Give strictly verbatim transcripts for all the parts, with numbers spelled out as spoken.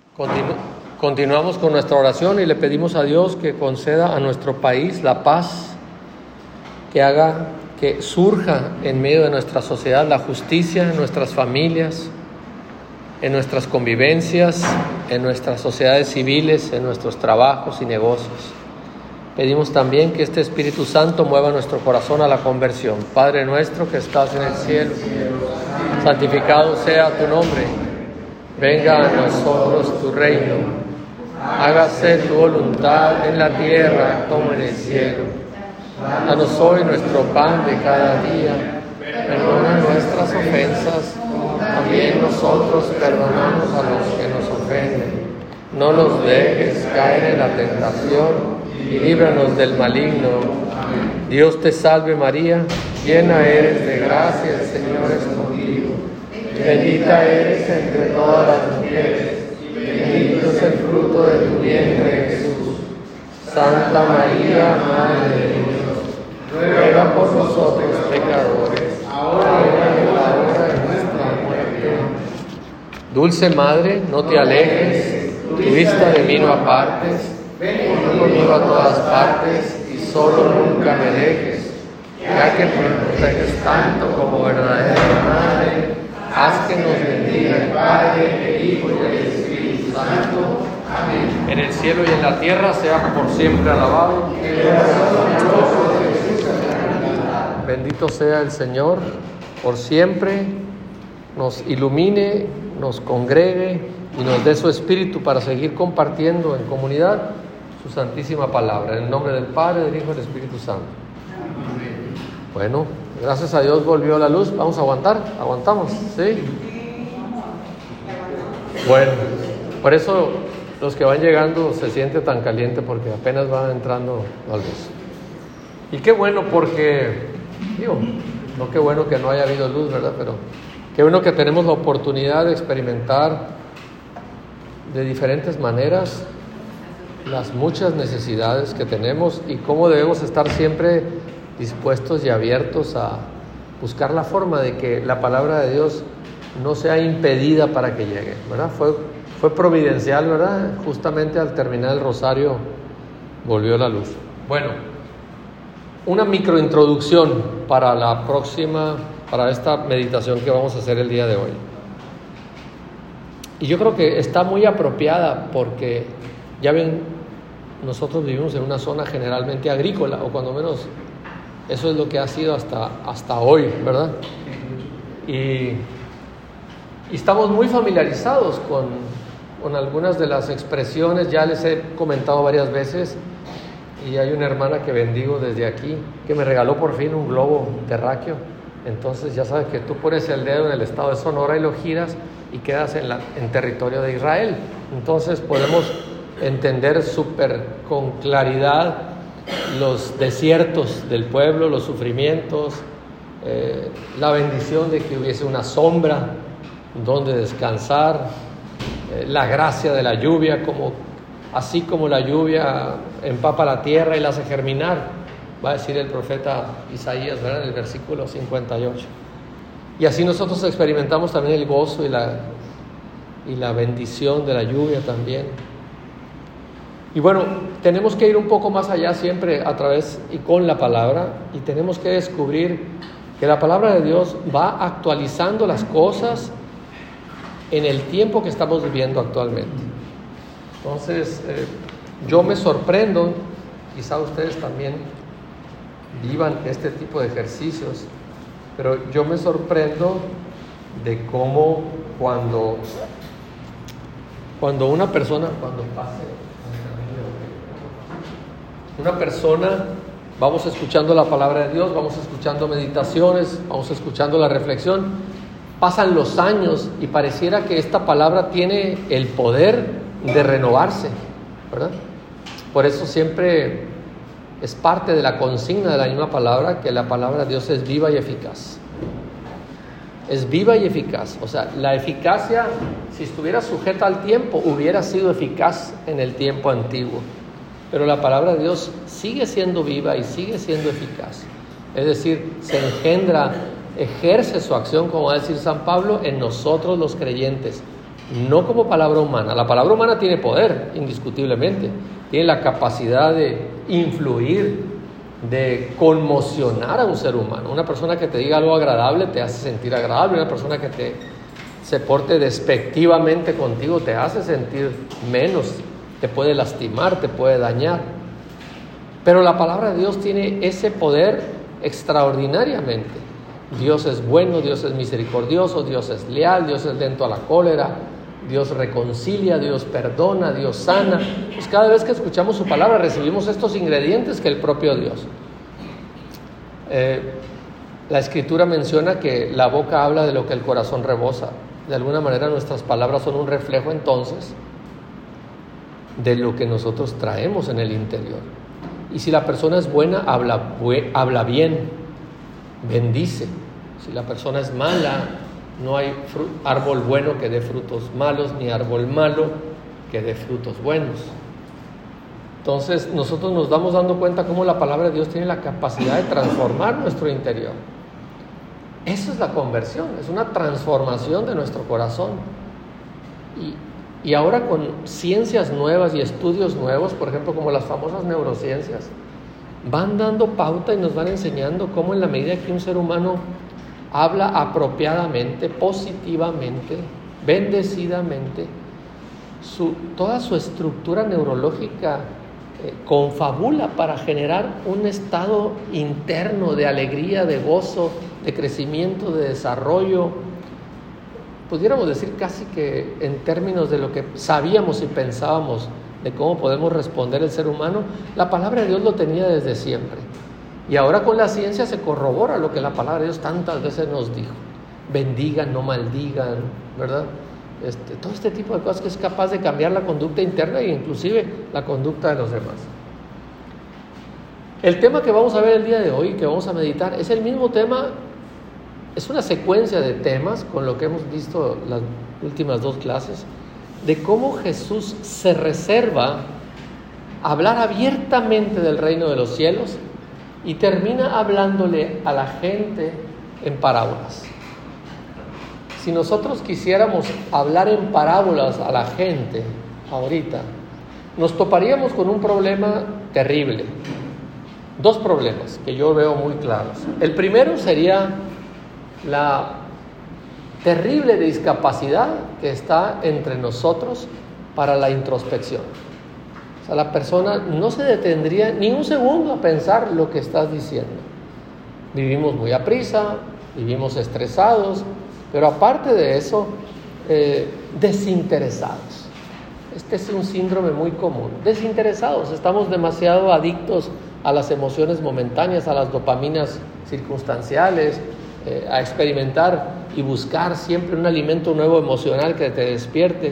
Continu- continuamos con nuestra oración y le pedimos a Dios que conceda a nuestro país la paz, que haga que surja en medio de nuestra sociedad la justicia en nuestras familias, en nuestras convivencias, en nuestras sociedades civiles, en nuestros trabajos y negocios. Pedimos también que este Espíritu Santo mueva nuestro corazón a la conversión. Padre nuestro que estás en el cielo, santificado sea tu nombre. Venga a nosotros tu reino. Hágase tu voluntad en la tierra como en el cielo. Danos hoy nuestro pan de cada día. Perdona nuestras ofensas, también nosotros perdonamos a los que nos ofenden. No nos dejes caer en la tentación y líbranos del maligno. Dios te salve María, llena eres de gracia, el Señor es contigo. Bendita eres entre todas las mujeres, bendito es el fruto de tu vientre Jesús. Santa María, Madre de Dios, ruega por nosotros pecadores, ahora y en la hora de nuestra muerte. Dulce Madre, no te alejes, tu vista de mí no apartes. Ven conmigo a todas partes y solo nunca me dejes, ya que me proteges tanto como verdadera Madre. Haz que nos bendiga el Padre, el Hijo y el Espíritu Santo. Amén. En el cielo y en la tierra sea por siempre alabado. Bendito sea el Señor, por siempre nos ilumine, nos congregue y nos dé su Espíritu para seguir compartiendo en comunidad su santísima palabra. En el nombre del Padre, del Hijo y del Espíritu Santo. Amén. Bueno, gracias a Dios volvió la luz. Vamos a aguantar, aguantamos, ¿sí? Bueno, por eso los que van llegando se siente tan caliente porque apenas van entrando la luz. Y qué bueno porque, digo, no qué bueno que no haya habido luz, ¿verdad? Pero qué bueno que tenemos la oportunidad de experimentar de diferentes maneras las muchas necesidades que tenemos y cómo debemos estar siempre dispuestos y abiertos a buscar la forma de que la palabra de Dios no sea impedida para que llegue, ¿verdad? Fue, fue providencial, ¿verdad? Justamente al terminar el rosario volvió la luz. Bueno, una microintroducción para la próxima, para esta meditación que vamos a hacer el día de hoy. Y yo creo que está muy apropiada porque, ya ven, nosotros vivimos en una zona generalmente agrícola, o cuando menos eso es lo que ha sido hasta, hasta hoy, ¿verdad? Y, y estamos muy familiarizados con, con algunas de las expresiones, ya les he comentado varias veces, y hay una hermana que bendigo desde aquí, que me regaló por fin un globo terráqueo. Entonces ya sabes que tú pones el dedo en el estado de Sonora y lo giras y quedas en, la, en territorio de Israel. Entonces podemos entender súper con claridad los desiertos del pueblo, los sufrimientos, eh, la bendición de que hubiese una sombra donde descansar, eh, la gracia de la lluvia, como, así como la lluvia empapa la tierra y la hace germinar, va a decir el profeta Isaías, ¿verdad? En el versículo cincuenta y ocho. Y así nosotros experimentamos también el gozo y la, y la bendición de la lluvia también. Y bueno, tenemos que ir un poco más allá siempre a través y con la palabra, y tenemos que descubrir que la palabra de Dios va actualizando las cosas en el tiempo que estamos viviendo actualmente. Entonces, eh, yo me sorprendo, quizá ustedes también vivan este tipo de ejercicios, pero yo me sorprendo de cómo cuando, cuando una persona, cuando pase, una persona, vamos escuchando la palabra de Dios, vamos escuchando meditaciones, vamos escuchando la reflexión, pasan los años y pareciera que esta palabra tiene el poder de renovarse, ¿verdad? Por eso siempre es parte de la consigna de la misma palabra, que la palabra de Dios es viva y eficaz. Es viva y eficaz. O sea, la eficacia, si estuviera sujeta al tiempo, hubiera sido eficaz en el tiempo antiguo. Pero la palabra de Dios sigue siendo viva y sigue siendo eficaz. Es decir, se engendra, ejerce su acción, como va a decir San Pablo, en nosotros los creyentes, no como palabra humana. La palabra humana tiene poder, indiscutiblemente, tiene la capacidad de influir, de conmocionar a un ser humano. Una persona que te diga algo agradable te hace sentir agradable, una persona que te se porte despectivamente contigo te hace sentir menos, te puede lastimar, te puede dañar. Pero la palabra de Dios tiene ese poder extraordinariamente. Dios es bueno, Dios es misericordioso, Dios es leal, Dios es lento a la cólera, Dios reconcilia, Dios perdona, Dios sana. Pues cada vez que escuchamos su palabra recibimos estos ingredientes que el propio Dios. Eh, la Escritura menciona que la boca habla de lo que el corazón rebosa. De alguna manera nuestras palabras son un reflejo entonces de lo que nosotros traemos en el interior. Y si la persona es buena, habla, habla bien, bendice. Si la persona es mala, no hay fru- árbol bueno que dé frutos malos, ni árbol malo que dé frutos buenos. Entonces nosotros nos vamos dando cuenta cómo la palabra de Dios tiene la capacidad de transformar nuestro interior. Eso es la conversión, es una transformación de nuestro corazón. Y, y ahora con ciencias nuevas y estudios nuevos, por ejemplo como las famosas neurociencias, van dando pauta y nos van enseñando cómo en la medida que un ser humano habla apropiadamente, positivamente, bendecidamente, su, toda su estructura neurológica eh, confabula para generar un estado interno de alegría, de gozo, de crecimiento, de desarrollo. Pudiéramos decir casi que en términos de lo que sabíamos y pensábamos de cómo podemos responder el ser humano, la palabra de Dios lo tenía desde siempre. Y ahora con la ciencia se corrobora lo que la palabra de Dios tantas veces nos dijo. Bendigan, no maldigan, ¿verdad? Este, todo este tipo de cosas que es capaz de cambiar la conducta interna e inclusive la conducta de los demás. El tema que vamos a ver el día de hoy, que vamos a meditar, es el mismo tema, es una secuencia de temas con lo que hemos visto las últimas dos clases, de cómo Jesús se reserva hablar abiertamente del reino de los cielos y termina hablándole a la gente en parábolas. Si nosotros quisiéramos hablar en parábolas a la gente ahorita, nos toparíamos con un problema terrible. Dos problemas que yo veo muy claros. El primero sería la terrible discapacidad que está entre nosotros para la introspección. O sea, la persona no se detendría ni un segundo a pensar lo que estás diciendo. Vivimos muy aprisa, vivimos estresados, pero aparte de eso, eh, desinteresados. Este es un síndrome muy común. Desinteresados, estamos demasiado adictos a las emociones momentáneas, a las dopaminas circunstanciales, eh, a experimentar y buscar siempre un alimento nuevo emocional que te despierte.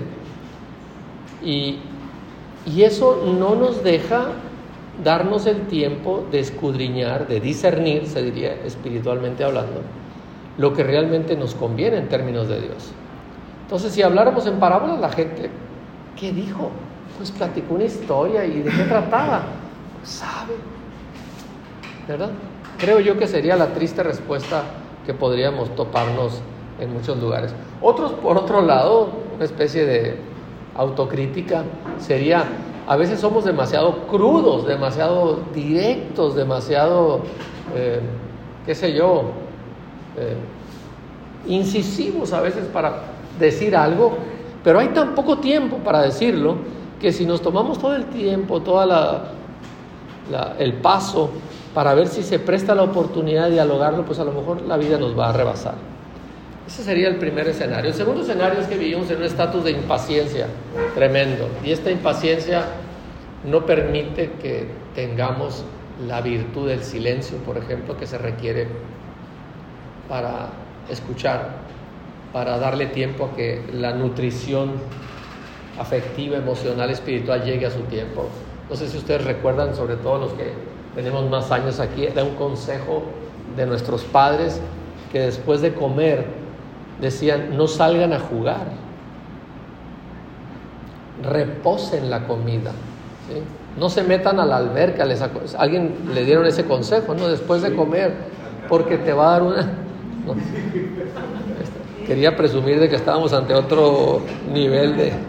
Y, y eso no nos deja darnos el tiempo de escudriñar, de discernir, se diría espiritualmente hablando, lo que realmente nos conviene en términos de Dios. Entonces, si habláramos en parábolas, la gente, ¿qué dijo? Pues platicó una historia. ¿Y de qué trataba? Pues sabe, ¿verdad? Creo yo que sería la triste respuesta que podríamos toparnos en muchos lugares. Otros, por otro lado, una especie de autocrítica sería, a veces somos demasiado crudos, demasiado directos, demasiado, eh, qué sé yo, eh, incisivos a veces para decir algo, pero hay tan poco tiempo para decirlo que si nos tomamos todo el tiempo, todo la, la, el paso para ver si se presta la oportunidad de dialogarlo, pues a lo mejor la vida nos va a rebasar. Ese sería el primer escenario. El segundo escenario es que vivimos en un estatus de impaciencia tremendo, y esta impaciencia no permite que tengamos la virtud del silencio, por ejemplo, que se requiere para escuchar, para darle tiempo a que la nutrición afectiva, emocional, espiritual llegue a su tiempo. No sé si ustedes recuerdan, sobre todo los que tenemos más años aquí, era un consejo de nuestros padres que después de comer decían: no salgan a jugar, reposen la comida, ¿sí? No se metan a la alberca. Les acu- alguien le dieron ese consejo, ¿no? Después de comer, porque te va a dar una... No. quería presumir de que estábamos ante otro nivel de...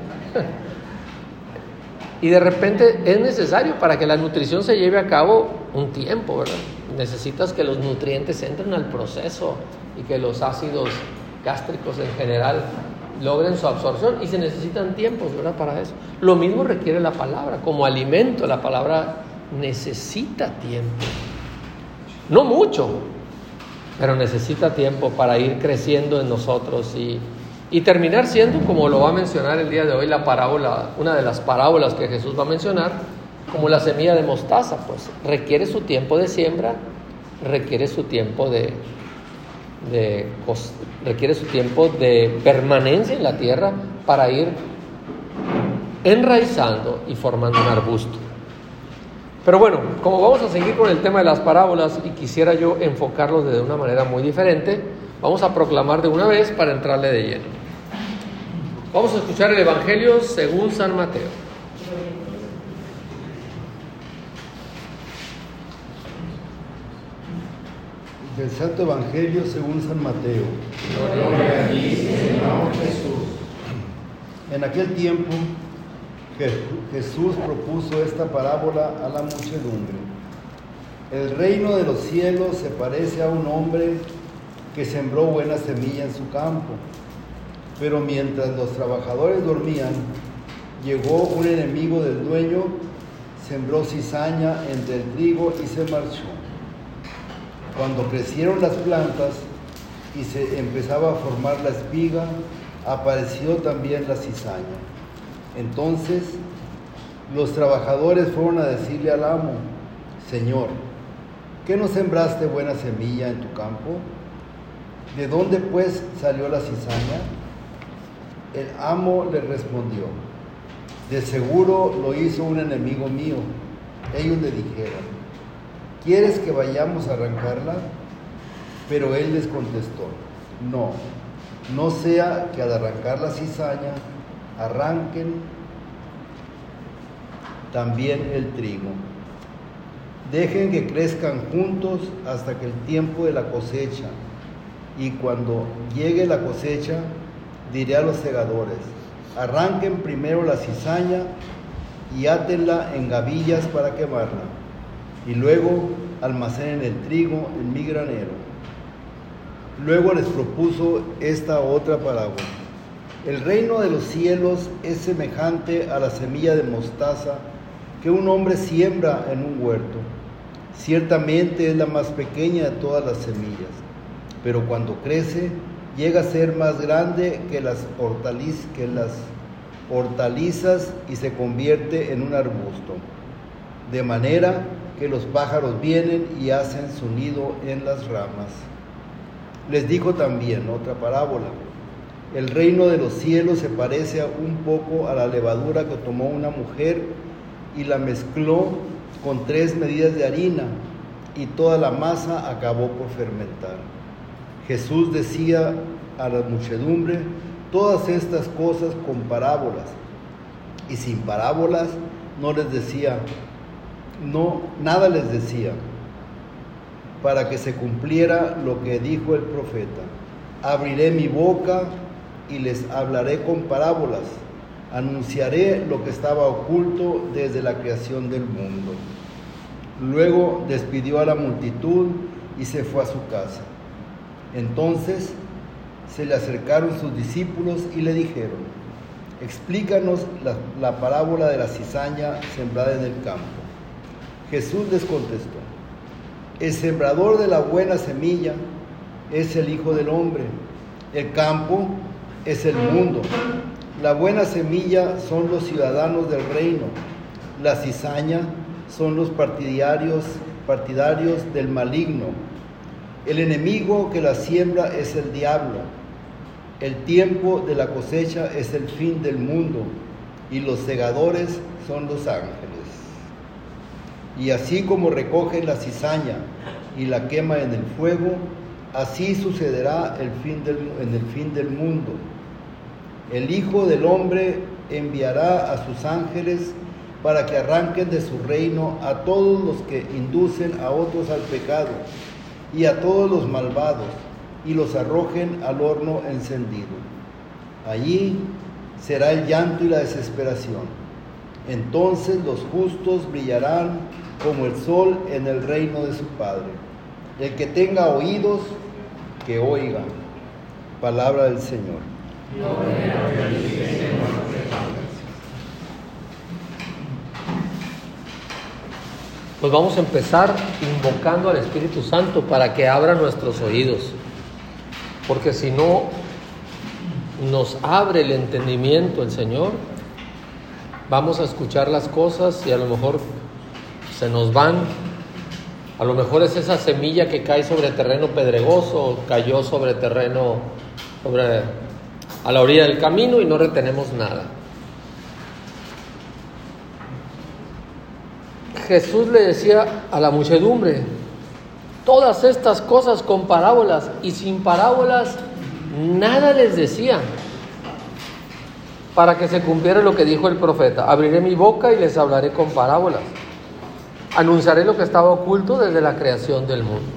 Y de repente es necesario para que la nutrición se lleve a cabo un tiempo, ¿verdad? Necesitas que los nutrientes entren al proceso y que los ácidos gástricos en general logren su absorción, y se necesitan tiempos, ¿verdad? Para eso. Lo mismo requiere la palabra, como alimento. La palabra necesita tiempo. No mucho, pero necesita tiempo para ir creciendo en nosotros y, y terminar siendo, como lo va a mencionar el día de hoy, la parábola, una de las parábolas que Jesús va a mencionar, como la semilla de mostaza. Pues requiere su tiempo de siembra, requiere su tiempo de, de requiere su tiempo de permanencia en la tierra para ir enraizando y formando un arbusto. Pero bueno, como vamos a seguir con el tema de las parábolas y quisiera yo enfocarlos de una manera muy diferente, vamos a proclamar de una vez para entrarle de lleno. Vamos a escuchar el Evangelio según San Mateo. Del Santo Evangelio según San Mateo. Gloria a ti, Señor Jesús. En aquel tiempo, Jesús propuso esta parábola a la muchedumbre. El reino de los cielos se parece a un hombre que sembró buena semilla en su campo. Pero mientras los trabajadores dormían, llegó un enemigo del dueño, sembró cizaña entre el trigo y se marchó. Cuando crecieron las plantas y se empezaba a formar la espiga, apareció también la cizaña. Entonces los trabajadores fueron a decirle al amo: Señor, ¿qué no sembraste buena semilla en tu campo? ¿De dónde pues salió la cizaña? El amo le respondió: de seguro lo hizo un enemigo mío. Ellos le dijeron: ¿quieres que vayamos a arrancarla? Pero él les contestó: no, no sea que al arrancar la cizaña arranquen también el trigo. Dejen que crezcan juntos hasta que el tiempo de la cosecha, y cuando llegue la cosecha, diré a los segadores: arranquen primero la cizaña y átenla en gavillas para quemarla, y luego almacenen el trigo en mi granero. Luego les propuso esta otra parábola: el reino de los cielos es semejante a la semilla de mostaza que un hombre siembra en un huerto. Ciertamente es la más pequeña de todas las semillas, pero cuando crece llega a ser más grande que las, hortaliz- que las hortalizas y se convierte en un arbusto, de manera que los pájaros vienen y hacen su nido en las ramas. Les dijo también otra parábola: el reino de los cielos se parece un poco a la levadura que tomó una mujer y la mezcló con tres medidas de harina, y toda la masa acabó por fermentar. Jesús decía a la muchedumbre todas estas cosas con parábolas, y sin parábolas no les decía, no, nada les decía, para que se cumpliera lo que dijo el profeta: abriré mi boca y les hablaré con parábolas, anunciaré lo que estaba oculto desde la creación del mundo. Luego despidió a la multitud y se fue a su casa. Entonces se le acercaron sus discípulos y le dijeron: explícanos la, la parábola de la cizaña sembrada en el campo. Jesús les contestó: el sembrador de la buena semilla es el Hijo del Hombre. El campo es el mundo. La buena semilla son los ciudadanos del reino. La cizaña son los partidarios, partidarios del maligno. El enemigo que la siembra es el diablo. El tiempo de la cosecha es el fin del mundo, y los segadores son los ángeles. Y así como recogen la cizaña y la quema en el fuego, así sucederá el fin del, en el fin del mundo. El Hijo del Hombre enviará a sus ángeles para que arranquen de su reino a todos los que inducen a otros al pecado y a todos los malvados, y los arrojen al horno encendido. Allí será el llanto y la desesperación. Entonces los justos brillarán como el sol en el reino de su Padre. El que tenga oídos, que oiga. Palabra del Señor. Pues vamos a empezar invocando al Espíritu Santo para que abra nuestros oídos, porque si no nos abre el entendimiento el Señor, vamos a escuchar las cosas y a lo mejor se nos van. A lo mejor es esa semilla que cae sobre terreno pedregoso, cayó sobre terreno sobre, a la orilla del camino y no retenemos nada. Jesús le decía a la muchedumbre todas estas cosas con parábolas, y sin parábolas nada les decía, para que se cumpliera lo que dijo el profeta: abriré mi boca y les hablaré con parábolas, anunciaré lo que estaba oculto desde la creación del mundo.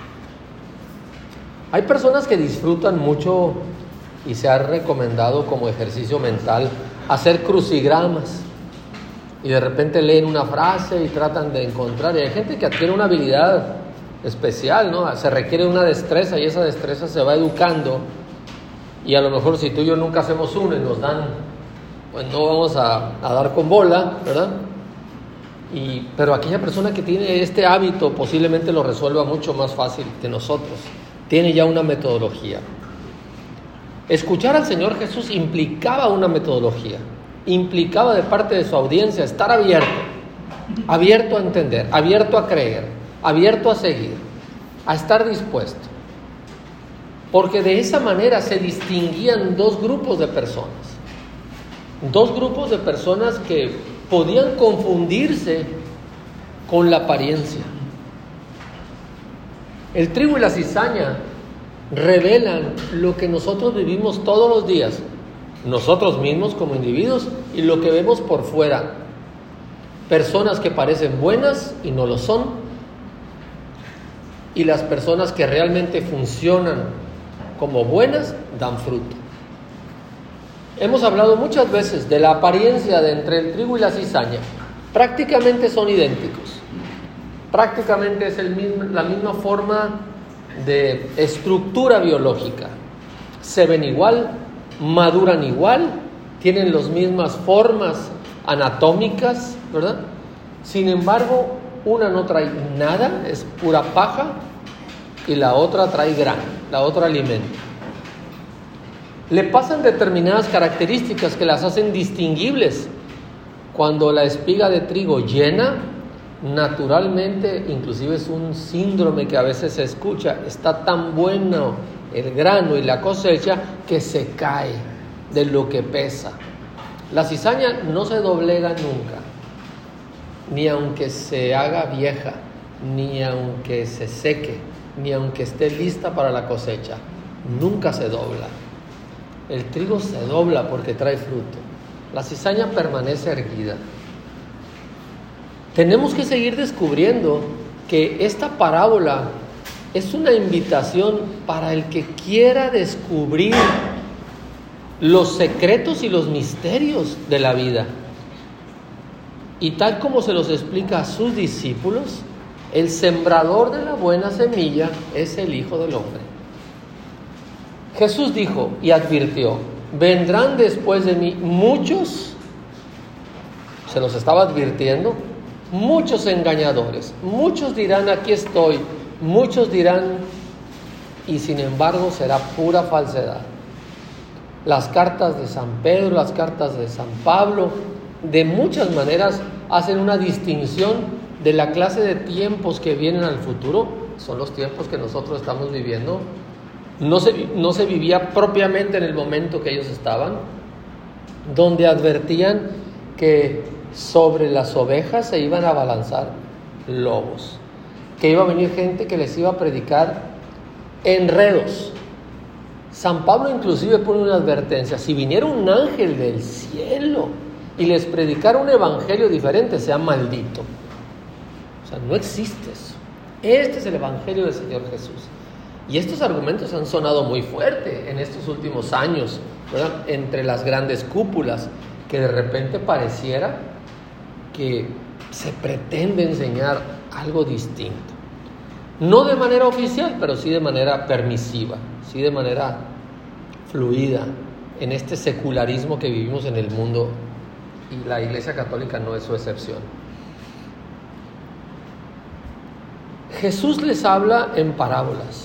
Hay personas que disfrutan mucho, y se ha recomendado como ejercicio mental, hacer crucigramas, y de repente leen una frase y tratan de encontrar, y hay gente que adquiere una habilidad especial, ¿no? Se requiere una destreza, y esa destreza se va educando, y a lo mejor si tú y yo nunca hacemos uno y nos dan, pues no vamos a, a dar con bola, ¿verdad? Y, pero aquella persona que tiene este hábito posiblemente lo resuelva mucho más fácil que nosotros. Tiene ya una metodología. Escuchar al Señor Jesús implicaba una metodología, implicaba de parte de su audiencia estar abierto, abierto a entender, abierto a creer, abierto a seguir, a estar dispuesto. Porque de esa manera se distinguían dos grupos de personas, dos grupos de personas que podían confundirse con la apariencia. El trigo y la cizaña revelan lo que nosotros vivimos todos los días, nosotros mismos como individuos, y lo que vemos por fuera. Personas que parecen buenas y no lo son, y las personas que realmente funcionan como buenas dan fruto. Hemos hablado muchas veces de la apariencia de entre el trigo y la cizaña. Prácticamente son idénticos. Prácticamente es el mismo, la misma forma de estructura biológica. Se ven igual, maduran igual, tienen las mismas formas anatómicas, ¿verdad? Sin embargo, una no trae nada, es pura paja, y la otra trae grano, la otra alimento. Le pasan determinadas características que las hacen distinguibles. Cuando la espiga de trigo llena, naturalmente, inclusive es un síndrome que a veces se escucha, está tan bueno el grano y la cosecha que se cae de lo que pesa. La cizaña no se doblega nunca, ni aunque se haga vieja, ni aunque se seque, ni aunque esté lista para la cosecha, nunca se dobla. El trigo se dobla porque trae fruto. La cizaña permanece erguida. Tenemos que seguir descubriendo que esta parábola es una invitación para el que quiera descubrir los secretos y los misterios de la vida. Y tal como se los explica a sus discípulos, el sembrador de la buena semilla es el Hijo del Hombre. Jesús dijo y advirtió: vendrán después de mí muchos, se los estaba advirtiendo, muchos engañadores, muchos dirán aquí estoy, muchos dirán, y sin embargo será pura falsedad. Las cartas de San Pedro, las cartas de San Pablo, de muchas maneras hacen una distinción de la clase de tiempos que vienen al futuro. Son los tiempos que nosotros estamos viviendo. No se, no se vivía propiamente en el momento que ellos estaban, donde advertían que sobre las ovejas se iban a abalanzar lobos, que iba a venir gente que les iba a predicar enredos. San Pablo inclusive pone una advertencia: si viniera un ángel del cielo y les predicara un evangelio diferente, sea maldito. O sea, no existe eso. Este es el evangelio del Señor Jesús. Y estos argumentos han sonado muy fuerte en estos últimos años, ¿verdad? Entre las grandes cúpulas, que de repente pareciera que se pretende enseñar algo distinto. No de manera oficial, pero sí de manera permisiva, sí de manera fluida, en este secularismo que vivimos en el mundo, y la Iglesia Católica no es su excepción. Jesús les habla en parábolas.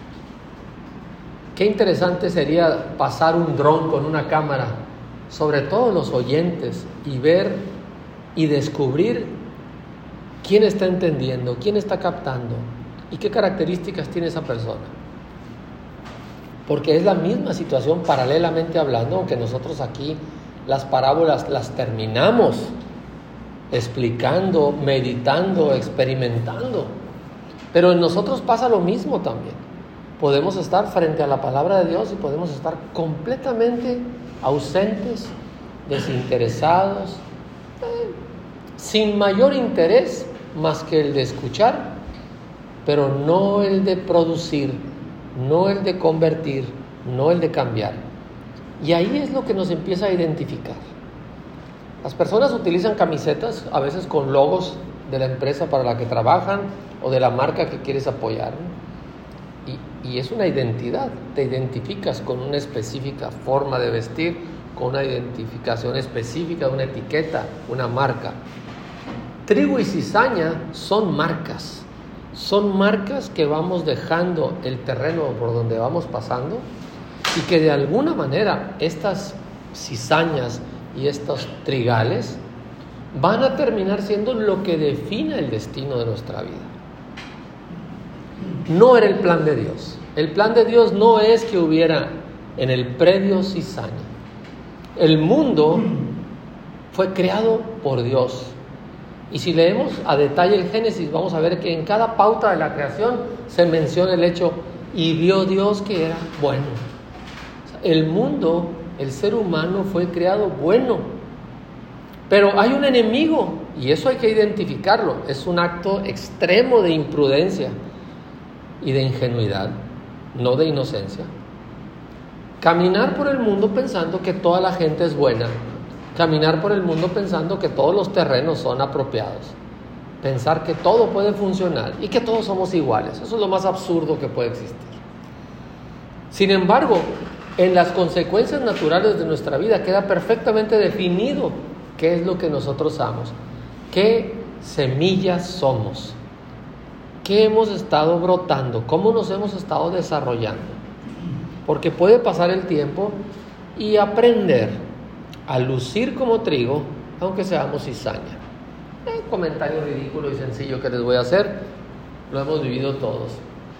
Qué interesante sería pasar un dron con una cámara sobre todos los oyentes y ver y descubrir quién está entendiendo, quién está captando y qué características tiene esa persona. Porque es la misma situación paralelamente hablando, aunque nosotros aquí las parábolas las terminamos explicando, meditando, experimentando. Pero en nosotros pasa lo mismo también. Podemos estar frente a la palabra de Dios y podemos estar completamente ausentes, desinteresados, eh, sin mayor interés más que el de escuchar, pero no el de producir, no el de convertir, no el de cambiar. Y ahí es lo que nos empieza a identificar. Las personas utilizan camisetas, a veces con logos de la empresa para la que trabajan o de la marca que quieres apoyar, ¿no? Y, y es una identidad, te identificas con una específica forma de vestir, con una identificación específica, una etiqueta, una marca. Trigo y cizaña son marcas, son marcas que vamos dejando el terreno por donde vamos pasando y que de alguna manera estas cizañas y estos trigales van a terminar siendo lo que define el destino de nuestra vida. No era el plan de Dios. El plan de Dios no es que hubiera en el predio cizaña. El mundo fue creado por Dios. Y si leemos a detalle el Génesis, vamos a ver que en cada pauta de la creación se menciona el hecho, y vio Dios que era bueno. O sea, el mundo, el ser humano fue creado bueno. Pero hay un enemigo, y eso hay que identificarlo. Es un acto extremo de imprudencia y de ingenuidad, no de inocencia. Caminar por el mundo pensando que toda la gente es buena. Caminar por el mundo pensando que todos los terrenos son apropiados. Pensar que todo puede funcionar y que todos somos iguales. Eso es lo más absurdo que puede existir. Sin embargo, en las consecuencias naturales de nuestra vida queda perfectamente definido qué es lo que nosotros somos, qué semillas somos, qué hemos estado brotando, cómo nos hemos estado desarrollando. Porque puede pasar el tiempo y aprender a lucir como trigo, aunque seamos cizaña. Un comentario ridículo y sencillo que les voy a hacer, lo hemos vivido todos.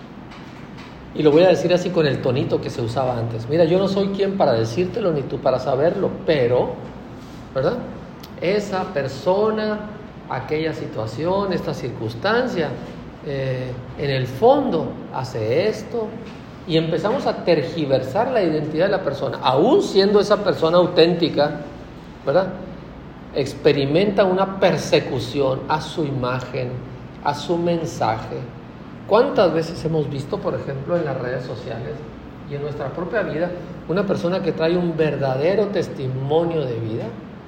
Y lo voy a decir así con el tonito que se usaba antes. Mira, yo no soy quien para decírtelo, ni tú para saberlo, pero, ¿verdad? Esa persona, aquella situación, esta circunstancia, eh, en el fondo hace esto, y empezamos a tergiversar la identidad de la persona, aún siendo esa persona auténtica, ¿verdad? Experimenta una persecución a su imagen, a su mensaje. ¿Cuántas veces hemos visto, por ejemplo, en las redes sociales y en nuestra propia vida, una persona que trae un verdadero testimonio de vida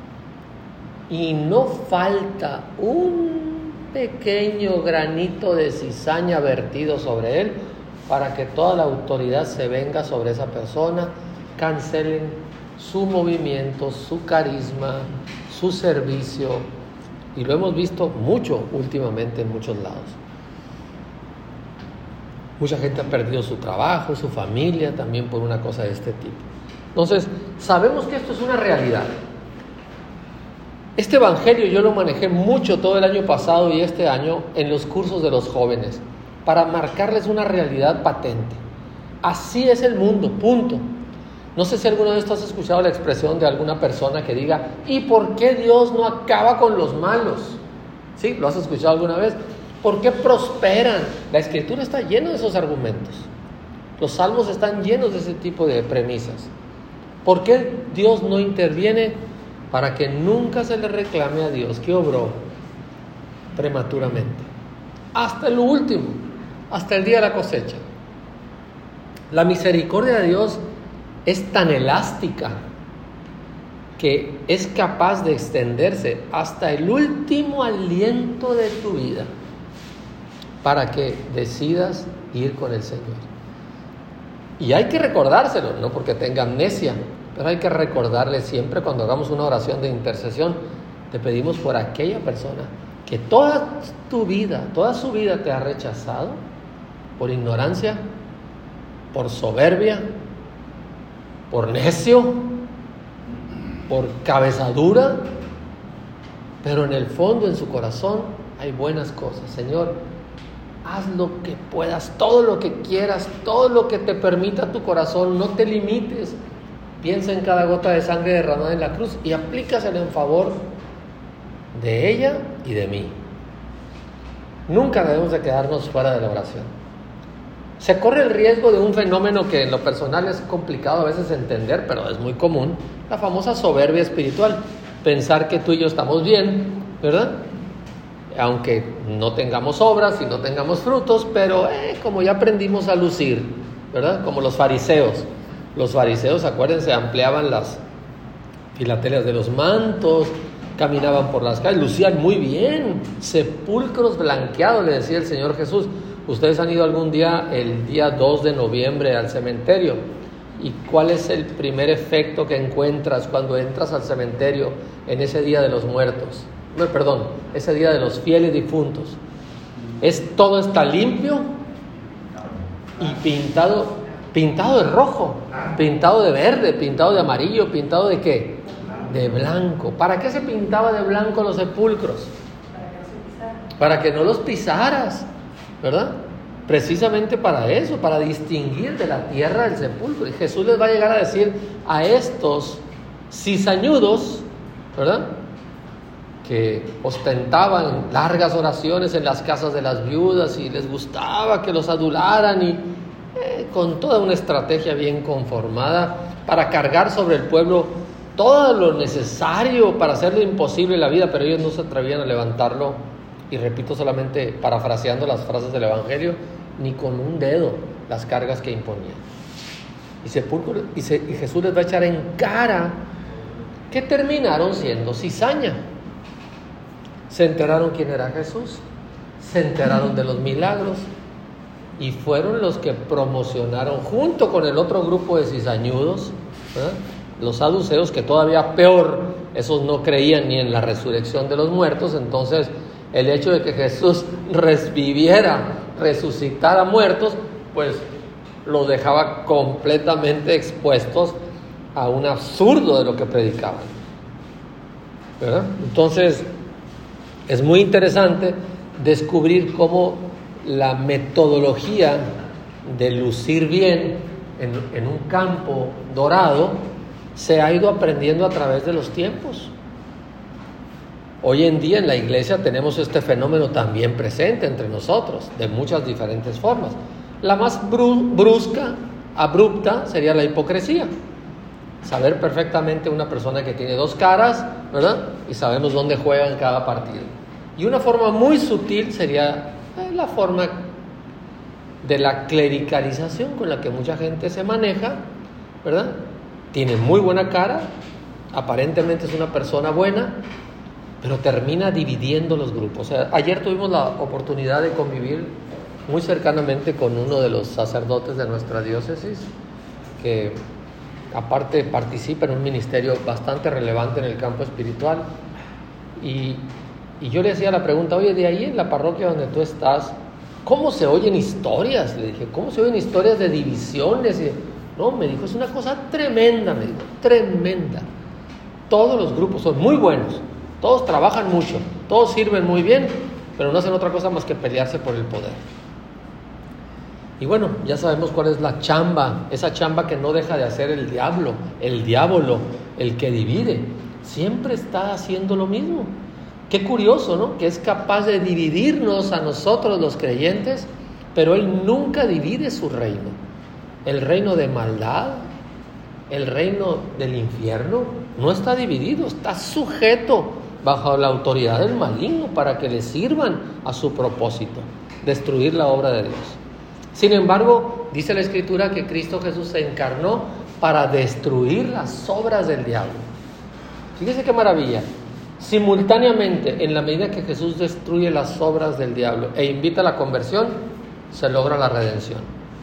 y no falta un pequeño granito de cizaña vertido sobre él para que toda la autoridad se venga sobre esa persona, cancelen su movimiento, su carisma, su servicio? Y lo hemos visto mucho últimamente en muchos lados. Mucha gente ha perdido su trabajo, su familia, también por una cosa de este tipo. Entonces, sabemos que esto es una realidad. Este evangelio yo lo manejé mucho todo el año pasado y este año en los cursos de los jóvenes, para marcarles una realidad patente. Así es el mundo, punto. No sé si alguna vez tú has escuchado la expresión de alguna persona que diga, ¿y por qué Dios no acaba con los malos? ¿Sí? ¿Lo has escuchado alguna vez? ¿Por qué prosperan? La Escritura está llena de esos argumentos. Los salmos están llenos de ese tipo de premisas. ¿Por qué Dios no interviene? Para que nunca se le reclame a Dios que obró prematuramente. Hasta lo último, hasta el día de la cosecha. La misericordia de Dios es tan elástica que es capaz de extenderse hasta el último aliento de tu vida para que decidas ir con el Señor. Y hay que recordárselo, no porque tenga amnesia, pero hay que recordarle siempre cuando hagamos una oración de intercesión. Te pedimos por aquella persona que toda tu vida, toda su vida te ha rechazado por ignorancia, por soberbia, por necio, por cabezadura, pero en el fondo, en su corazón, hay buenas cosas. Señor, haz lo que puedas, todo lo que quieras, todo lo que te permita tu corazón, no te limites. Piensa en cada gota de sangre derramada en la cruz y aplícasela en favor de ella y de mí. Nunca debemos de quedarnos fuera de la oración. Se corre el riesgo de un fenómeno que en lo personal es complicado a veces entender, pero es muy común, la famosa soberbia espiritual. Pensar que tú y yo estamos bien, ¿verdad? Aunque no tengamos obras y no tengamos frutos, pero eh, como ya aprendimos a lucir, ¿verdad? Como los fariseos. Los fariseos, acuérdense, ampliaban las filatelias de los mantos, caminaban por las calles, lucían muy bien, sepulcros blanqueados, le decía el Señor Jesús. Ustedes han ido algún día, el día dos de noviembre, al cementerio. ¿Y cuál es el primer efecto que encuentras cuando entras al cementerio en ese día de los muertos? No, perdón, ese día de los fieles difuntos. Es, todo está limpio y pintado, pintado de rojo, pintado de verde, pintado de amarillo, pintado de ¿qué? De blanco. ¿Para qué se pintaba de blanco los sepulcros? Para que no los pisaras, ¿verdad? Precisamente para eso, para distinguir de la tierra del sepulcro. Y Jesús les va a llegar a decir a estos cizañudos, ¿verdad?, que ostentaban largas oraciones en las casas de las viudas y les gustaba que los adularan, y eh, con toda una estrategia bien conformada para cargar sobre el pueblo todo lo necesario para hacerle imposible la vida, pero ellos no se atrevían a levantarlo. Y repito, solamente parafraseando las frases del Evangelio, ni con un dedo las cargas que imponían. Y, sepulcro, y, se, y Jesús les va a echar en cara que terminaron siendo cizaña. Se enteraron quién era Jesús, se enteraron de los milagros y fueron los que promocionaron junto con el otro grupo de cizañudos, ¿verdad?, los saduceos, que todavía peor, esos no creían ni en la resurrección de los muertos. Entonces el hecho de que Jesús reviviera, resucitara muertos, pues los dejaba completamente expuestos a un absurdo de lo que predicaban, ¿verdad? Entonces es muy interesante descubrir cómo la metodología de lucir bien en, en un campo dorado se ha ido aprendiendo a través de los tiempos. Hoy en día en la iglesia tenemos este fenómeno también presente entre nosotros, de muchas diferentes formas. La más bru- brusca, abrupta, sería la hipocresía. Saber perfectamente una persona que tiene dos caras, ¿verdad?, y sabemos dónde juega en cada partido. Y una forma muy sutil sería eh, la forma de la clericalización con la que mucha gente se maneja, ¿verdad? Tiene muy buena cara, aparentemente es una persona buena, pero termina dividiendo los grupos. O sea, ayer tuvimos la oportunidad de convivir muy cercanamente con uno de los sacerdotes de nuestra diócesis, que aparte participa en un ministerio bastante relevante en el campo espiritual, y, y yo le hacía la pregunta: oye, de ahí en la parroquia donde tú estás, ¿cómo se oyen historias? Le dije, ¿cómo se oyen historias de divisiones? Y, no, me dijo, es una cosa tremenda, me dijo, tremenda. Todos los grupos son muy buenos, todos trabajan mucho, todos sirven muy bien, pero no hacen otra cosa más que pelearse por el poder. Y bueno, ya sabemos cuál es la chamba, esa chamba que no deja de hacer el diablo, el diablo, el que divide. Siempre está haciendo lo mismo. Qué curioso, ¿no? Que es capaz de dividirnos a nosotros los creyentes, pero él nunca divide su reino. El reino de maldad, el reino del infierno, no está dividido, está sujeto bajo la autoridad del maligno para que le sirvan a su propósito, destruir la obra de Dios. Sin embargo, dice la Escritura que Cristo Jesús se encarnó para destruir las obras del diablo. Fíjese qué maravilla. Simultáneamente, en la medida que Jesús destruye las obras del diablo e invita a la conversión, se logra la redención.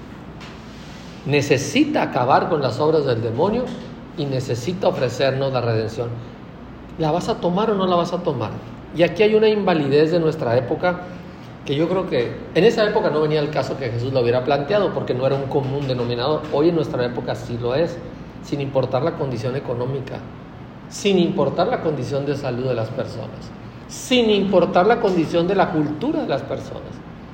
Necesita acabar con las obras del demonio y necesita ofrecernos la redención. ¿La vas a tomar o no la vas a tomar? Y aquí hay una invalidez de nuestra época que yo creo que en esa época no venía el caso que Jesús lo hubiera planteado porque no era un común denominador. Hoy en nuestra época sí lo es, sin importar la condición económica, sin importar la condición de salud de las personas, sin importar la condición de la cultura de las personas.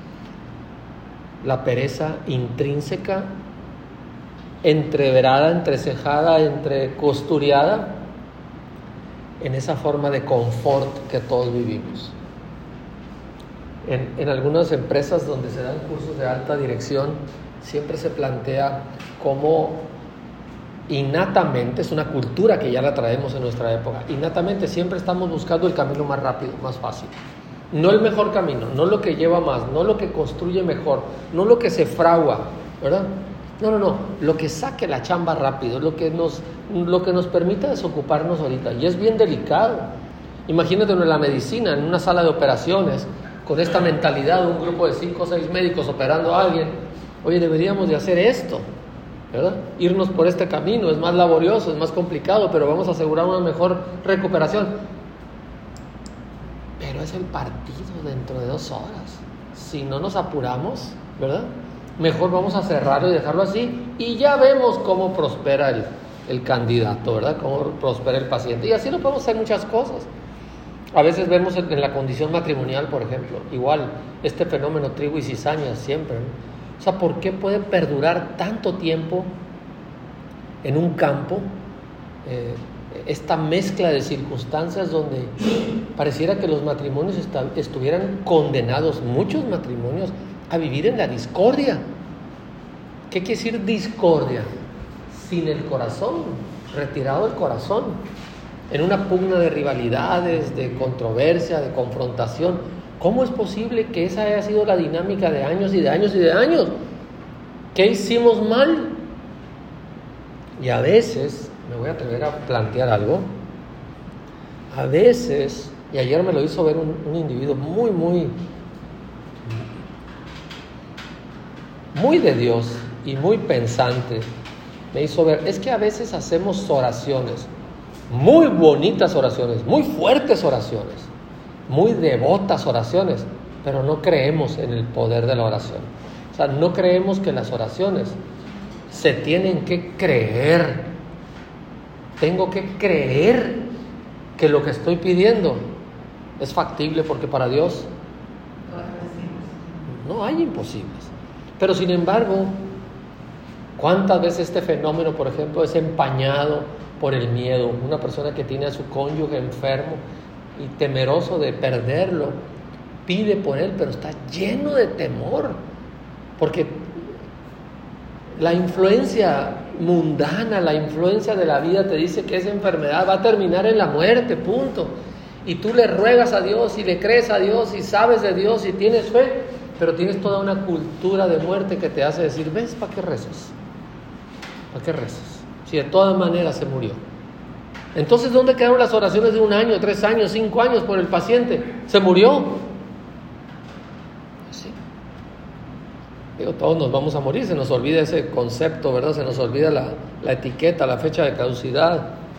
La pereza intrínseca, entreverada, entrecejada, entrecosturiada en esa forma de confort que todos vivimos. En, en algunas empresas donde se dan cursos de alta dirección, siempre se plantea cómo innatamente, es una cultura que ya la traemos en nuestra época, innatamente siempre estamos buscando el camino más rápido, más fácil. No el mejor camino, no lo que lleva más, no lo que construye mejor, no lo que se fragua, ¿verdad? No, no, no, lo que saque la chamba rápido, lo que nos, lo que nos permita desocuparnos ahorita. Y es bien delicado. Imagínate en la medicina, en una sala de operaciones, con esta mentalidad de un grupo de cinco o seis médicos operando a alguien. Oye, deberíamos de hacer esto, ¿verdad? Irnos por este camino, es más laborioso, es más complicado, pero vamos a asegurar una mejor recuperación. Pero es el partido dentro de dos horas. Si no nos apuramos, ¿verdad? Mejor vamos a cerrarlo y dejarlo así y ya vemos cómo prospera el, el candidato, ¿verdad? Cómo prospera el paciente. Y así lo podemos hacer muchas cosas. A veces vemos en, en la condición matrimonial, por ejemplo, igual, este fenómeno trigo y cizaña siempre, ¿no? O sea, ¿por qué puede perdurar tanto tiempo en un campo eh, esta mezcla de circunstancias donde pareciera que los matrimonios está, estuvieran condenados, muchos matrimonios, a vivir en la discordia? ¿Qué quiere decir discordia? Sin el corazón, retirado el corazón, en una pugna de rivalidades, de controversia, de confrontación. ¿Cómo es posible que esa haya sido la dinámica de años y de años y de años? ¿Qué hicimos mal? Y a veces, me voy a atrever a plantear algo, a veces, y ayer me lo hizo ver un, un individuo muy, muy, muy de Dios y muy pensante, me hizo ver, es que a veces hacemos oraciones, muy bonitas oraciones, muy fuertes oraciones, muy devotas oraciones, pero no creemos en el poder de la oración. O sea, no creemos que las oraciones se tienen que creer. Tengo que creer que lo que estoy pidiendo es factible, porque para Dios no hay imposibles. Pero sin embargo, ¿cuántas veces este fenómeno, por ejemplo, es empañado por el miedo? Una persona que tiene a su cónyuge enfermo y temeroso de perderlo, pide por él, pero está lleno de temor, porque la influencia mundana, la influencia de la vida te dice que esa enfermedad va a terminar en la muerte, punto. Y tú le ruegas a Dios y le crees a Dios y sabes de Dios y tienes fe, pero tienes toda una cultura de muerte que te hace decir, ¿ves? ¿Para qué rezas? ¿Para qué rezas? Si de todas maneras se murió. Entonces, ¿dónde quedaron las oraciones de un año, tres años, cinco años por el paciente? ¿Se murió? Sí. Digo, todos nos vamos a morir, se nos olvida ese concepto, ¿verdad? Se nos olvida la, la etiqueta, la fecha de caducidad.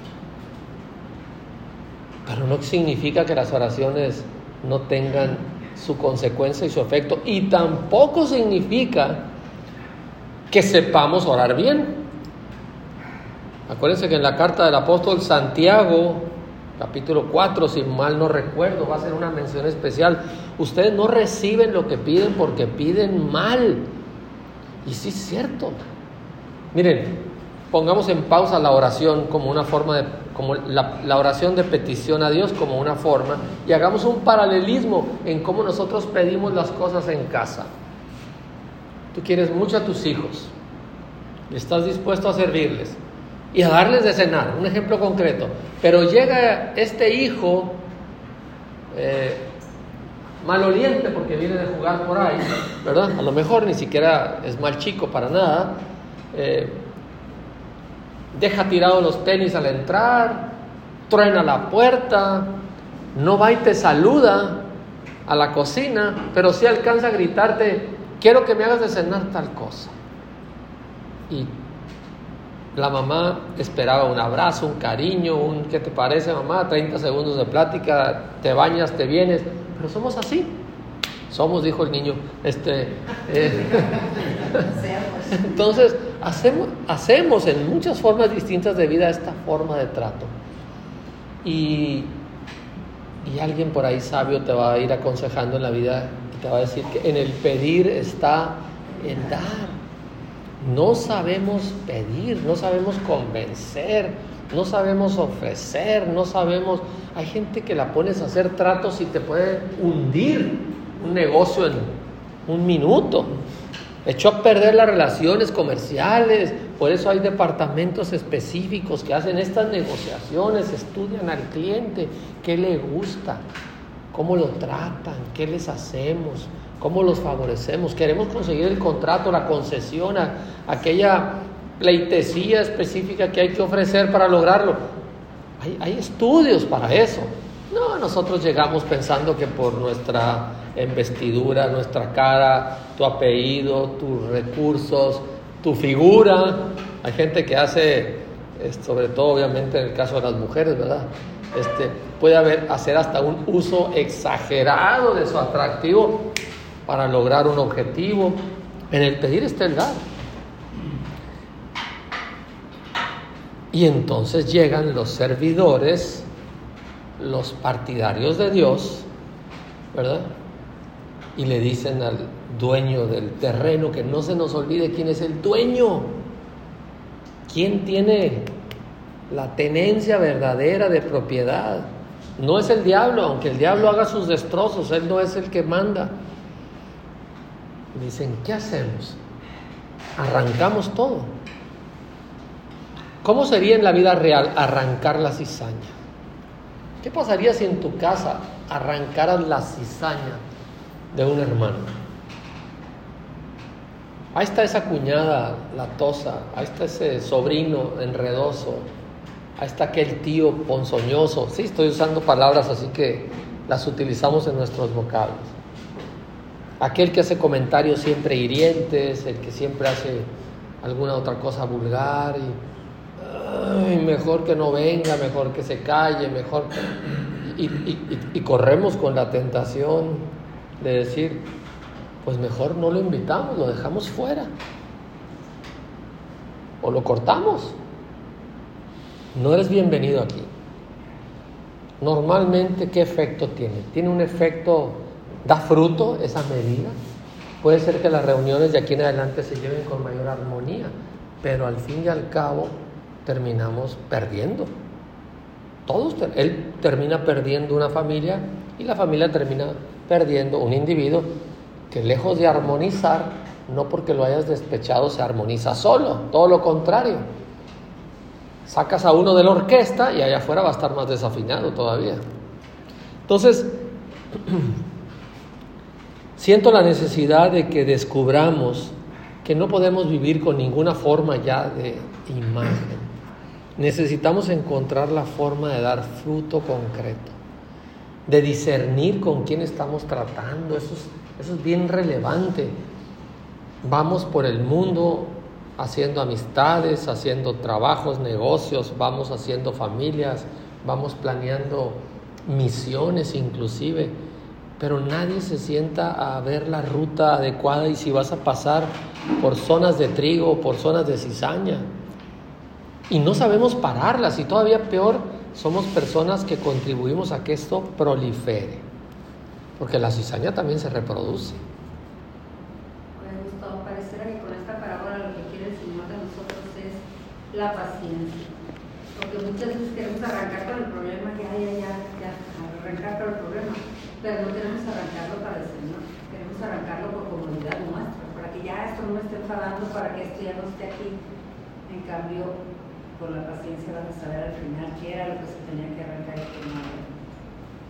Pero no significa que las oraciones no tengan su consecuencia y su efecto, y tampoco significa que sepamos orar bien. Acuérdense que en la carta del apóstol Santiago, capítulo cuatro, si mal no recuerdo, va a ser una mención especial. Ustedes no reciben lo que piden porque piden mal. Y sí es cierto. Miren, pongamos en pausa la oración como una forma de, como la, la oración de petición a Dios como una forma, y hagamos un paralelismo en cómo nosotros pedimos las cosas en casa. Tú quieres mucho a tus hijos y estás dispuesto a servirles y a darles de cenar, un ejemplo concreto, pero llega este hijo eh, maloliente porque viene de jugar por ahí, ¿verdad? A lo mejor ni siquiera es mal chico para nada. Eh, deja tirados los tenis al entrar, truena la puerta, no va y te saluda a la cocina, pero sí alcanza a gritarte: quiero que me hagas de cenar tal cosa. Y la mamá esperaba un abrazo, un cariño, un ¿qué te parece, mamá? treinta segundos de plática, te bañas, te vienes. Pero somos así. Somos, dijo el niño. Este, eh, entonces, hacemos, hacemos en muchas formas distintas de vida esta forma de trato. Y, y alguien por ahí sabio te va a ir aconsejando en la vida y te va a decir que en el pedir está el dar. No sabemos pedir, no sabemos convencer, no sabemos ofrecer, no sabemos... Hay gente que la pones a hacer tratos y te puede hundir un negocio en un minuto. Echó a perder las relaciones comerciales. Por eso hay departamentos específicos que hacen estas negociaciones, estudian al cliente, qué le gusta, cómo lo tratan, qué les hacemos, cómo los favorecemos. Queremos conseguir el contrato, la concesión, a, aquella pleitesía específica que hay que ofrecer para lograrlo. Hay, hay estudios para eso. No, nosotros llegamos pensando que por nuestra investidura, nuestra cara, tu apellido, tus recursos, tu figura. Hay gente que hace, sobre todo obviamente en el caso de las mujeres, ¿verdad? Este, puede haber, hacer hasta un uso exagerado de su atractivo para lograr un objetivo. En el pedir está el dar. Y entonces llegan los servidores, los partidarios de Dios, ¿verdad? Y le dicen al dueño del terreno que no se nos olvide quién es el dueño, quién tiene la tenencia verdadera de propiedad. No es el diablo, aunque el diablo haga sus destrozos, él no es el que manda. Dicen, ¿qué hacemos? Arrancamos todo. ¿Cómo sería en la vida real arrancar la cizaña? ¿Qué pasaría si en tu casa arrancaras la cizaña de un hermano? Ahí está esa cuñada latosa, ahí está ese sobrino enredoso, ahí está aquel tío ponzoñoso. Sí, estoy usando palabras así que las utilizamos en nuestros vocablos. Aquel que hace comentarios siempre hirientes, el que siempre hace alguna otra cosa vulgar y ay, mejor que no venga, mejor que se calle, mejor... Y, y, y, y corremos con la tentación de decir, pues mejor no lo invitamos, lo dejamos fuera. O lo cortamos. No eres bienvenido aquí. Normalmente, ¿qué efecto tiene? Tiene un efecto, da fruto esa medida. Puede ser que las reuniones de aquí en adelante se lleven con mayor armonía, pero al fin y al cabo terminamos perdiendo. Todos, él termina perdiendo una familia y la familia termina perdiendo un individuo que lejos de armonizar, no porque lo hayas despechado se armoniza solo, todo lo contrario. Sacas a uno de la orquesta y allá afuera va a estar más desafinado todavía. Entonces, siento la necesidad de que descubramos que no podemos vivir con ninguna forma ya de imagen. Necesitamos encontrar la forma de dar fruto concreto, de discernir con quién estamos tratando. Eso es, eso es bien relevante. Vamos por el mundo haciendo amistades, haciendo trabajos, negocios, vamos haciendo familias, vamos planeando misiones inclusive, pero nadie se sienta a ver la ruta adecuada y si vas a pasar por zonas de trigo o por zonas de cizaña. Y no sabemos pararlas, y todavía peor, somos personas que contribuimos a que esto prolifere, porque la cizaña también se reproduce. Me gustó, pareciera que con esta parábola lo que quiere el Señor de nosotros es la paciencia, porque muchas veces queremos arrancar con el problema, ya, ya, ya, ya, arrancar con el problema, pero no queremos arrancarlo para el Señor, queremos arrancarlo por comodidad nuestra, para que ya esto no me esté enfadando, para que esto ya no esté aquí. En cambio, con la paciencia vamos a ver al final qué era lo que se tenía que arrancar y qué no.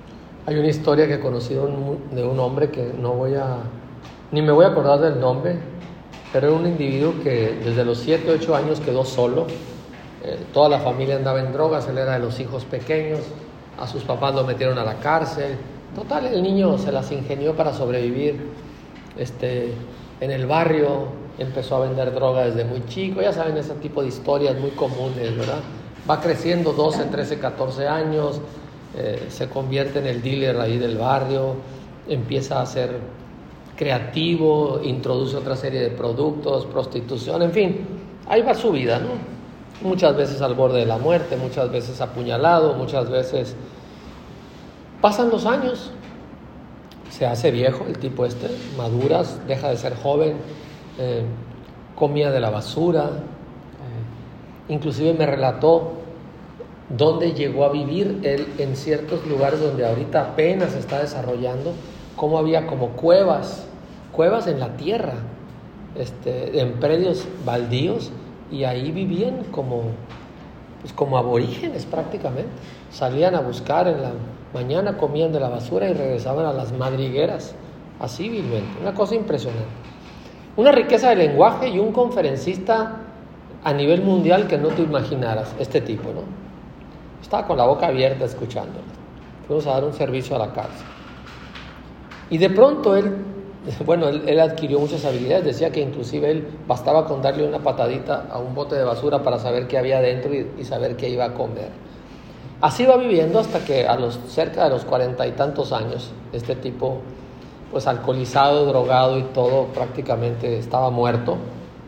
Hay una historia que he conocido de un hombre que no voy a, ni me voy a acordar del nombre, pero era un individuo que desde los siete, ocho años quedó solo. Eh, toda la familia andaba en drogas, él era de los hijos pequeños, a sus papás lo metieron a la cárcel. Total, el niño se las ingenió para sobrevivir. Este, en el barrio empezó a vender droga desde muy chico. Ya saben, ese tipo de historias muy comunes, ¿verdad? Va creciendo, doce, trece, catorce años, eh, se convierte en el dealer ahí del barrio, empieza a ser creativo, introduce otra serie de productos, prostitución, en fin, ahí va su vida, ¿no? Muchas veces al borde de la muerte, muchas veces apuñalado, muchas veces pasan los años, se hace viejo el tipo este, maduras, deja de ser joven, eh, comía de la basura, eh, inclusive me relató dónde llegó a vivir él en ciertos lugares donde ahorita apenas se está desarrollando, cómo había como cuevas, cuevas en la tierra, este, en predios baldíos, y ahí vivían como, pues como aborígenes prácticamente. Salían a buscar en la mañana, comían de la basura y regresaban a las madrigueras, así vilmente, una cosa impresionante. Una riqueza de lenguaje y un conferencista a nivel mundial que no te imaginaras, este tipo, ¿no? Estaba con la boca abierta escuchándolo. Fuimos a dar un servicio a la cárcel. Y de pronto él, bueno, él, él adquirió muchas habilidades. Decía que inclusive él bastaba con darle una patadita a un bote de basura para saber qué había dentro y, y saber qué iba a comer. Así va viviendo hasta que a los cerca de los cuarenta y tantos años, este tipo, pues alcoholizado, drogado y todo, prácticamente estaba muerto.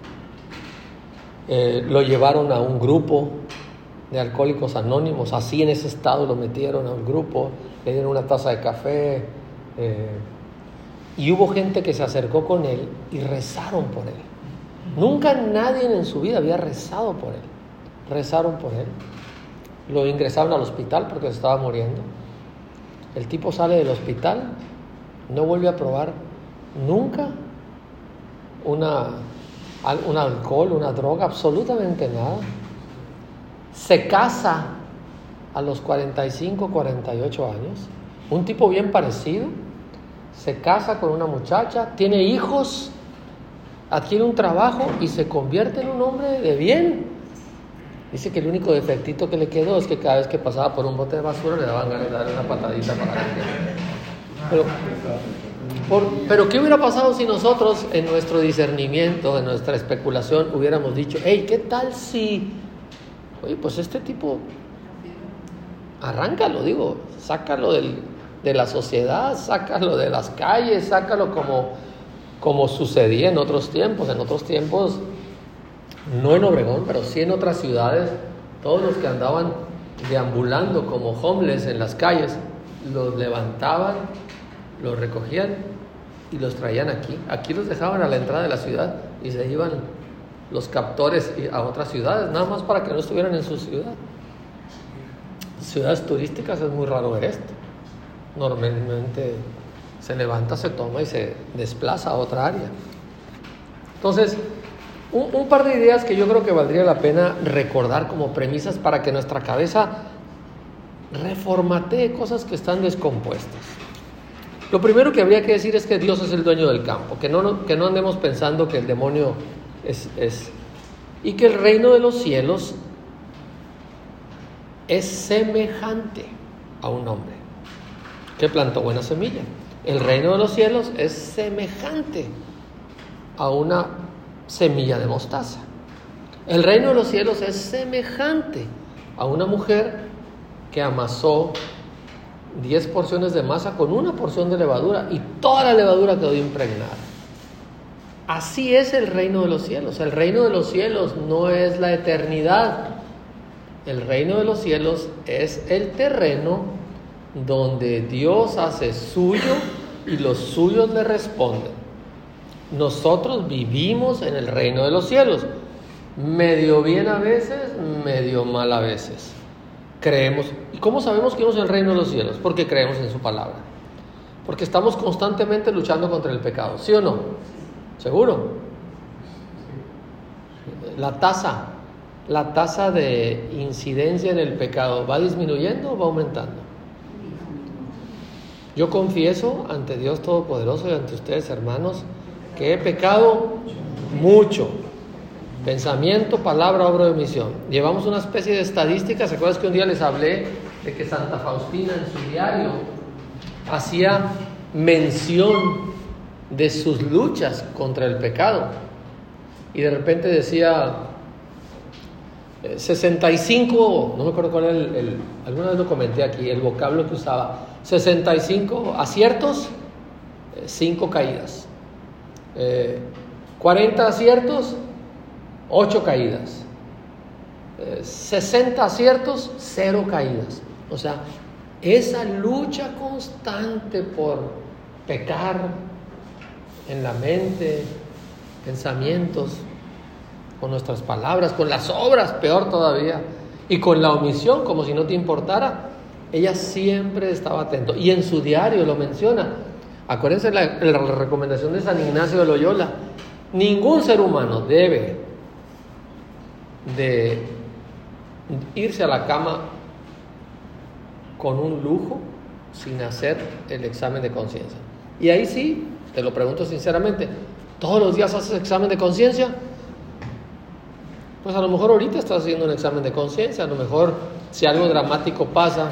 Eh, lo llevaron a un grupo de alcohólicos anónimos, así en ese estado lo metieron a un grupo, le dieron una taza de café, eh, y hubo gente que se acercó con él y rezaron por él. Nunca nadie en su vida había rezado por él. Rezaron por él. Lo ingresaron al hospital porque se estaba muriendo. El tipo sale del hospital, no vuelve a probar nunca una, un alcohol, una droga, absolutamente nada. Se casa a los cuarenta y cinco, cuarenta y ocho años, un tipo bien parecido, se casa con una muchacha, tiene hijos, adquiere un trabajo y se convierte en un hombre de bien. Dice que el único defectito que le quedó es que cada vez que pasaba por un bote de basura le daban ganas de darle una patadita para que... Pero, por, pero ¿qué hubiera pasado si nosotros en nuestro discernimiento, en nuestra especulación, hubiéramos dicho, hey, ¿qué tal si... Oye, pues este tipo, arráncalo, digo, sácalo del, de la sociedad, sácalo de las calles, sácalo como, como sucedía en otros tiempos. En otros tiempos, no en Obregón, pero sí en otras ciudades, todos los que andaban deambulando como homeless en las calles, los levantaban, los recogían y los traían aquí. Aquí los dejaban a la entrada de la ciudad y se iban los captores a otras ciudades, nada más para que no estuvieran en su ciudad. Ciudades turísticas es muy raro ver esto. Normalmente se levanta, se toma y se desplaza a otra área. Entonces, un, un par de ideas que yo creo que valdría la pena recordar como premisas para que nuestra cabeza reformatee cosas que están descompuestas. Lo primero que habría que decir es que Dios es el dueño del campo, que no, que no andemos pensando que el demonio Es, es, y que el reino de los cielos es semejante a un hombre que plantó buena semilla. El reino de los cielos es semejante a una semilla de mostaza. El reino de los cielos es semejante a una mujer que amasó diez porciones de masa con una porción de levadura y toda la levadura quedó impregnada. Así es el reino de los cielos. El reino de los cielos no es la eternidad. El reino de los cielos es el terreno donde Dios hace suyo y los suyos le responden. Nosotros vivimos en el reino de los cielos, medio bien a veces, medio mal a veces. Creemos. ¿Y cómo sabemos que vivimos en el reino de los cielos? Porque creemos en su palabra. Porque estamos constantemente luchando contra el pecado, ¿sí o no? ¿Seguro? La tasa, la tasa de incidencia en el pecado, ¿va disminuyendo o va aumentando? Yo confieso ante Dios Todopoderoso y ante ustedes, hermanos, que he pecado mucho. Pensamiento, palabra, obra de omisión. Llevamos una especie de estadística. ¿Se acuerdan que un día les hablé de que Santa Faustina en su diario hacía mención de sus luchas contra el pecado? Y de repente decía eh, sesenta y cinco, no me acuerdo cuál era el, el, alguna vez lo comenté aquí, el vocablo que usaba, sesenta y cinco aciertos, eh, cinco caídas, eh, cuarenta aciertos, ocho caídas, eh, sesenta aciertos, cero caídas. O sea, esa lucha constante por pecar en la mente, pensamientos, con nuestras palabras, con las obras, peor todavía, y con la omisión, como si no te importara. Ella siempre estaba atento, y en su diario lo menciona. Acuérdense la, la recomendación de San Ignacio de Loyola: ningún ser humano debe de irse a la cama con un lujo sin hacer el examen de conciencia. Y ahí sí, te lo pregunto sinceramente, ¿todos los días haces examen de conciencia? Pues a lo mejor ahorita estás haciendo un examen de conciencia. A lo mejor si algo dramático pasa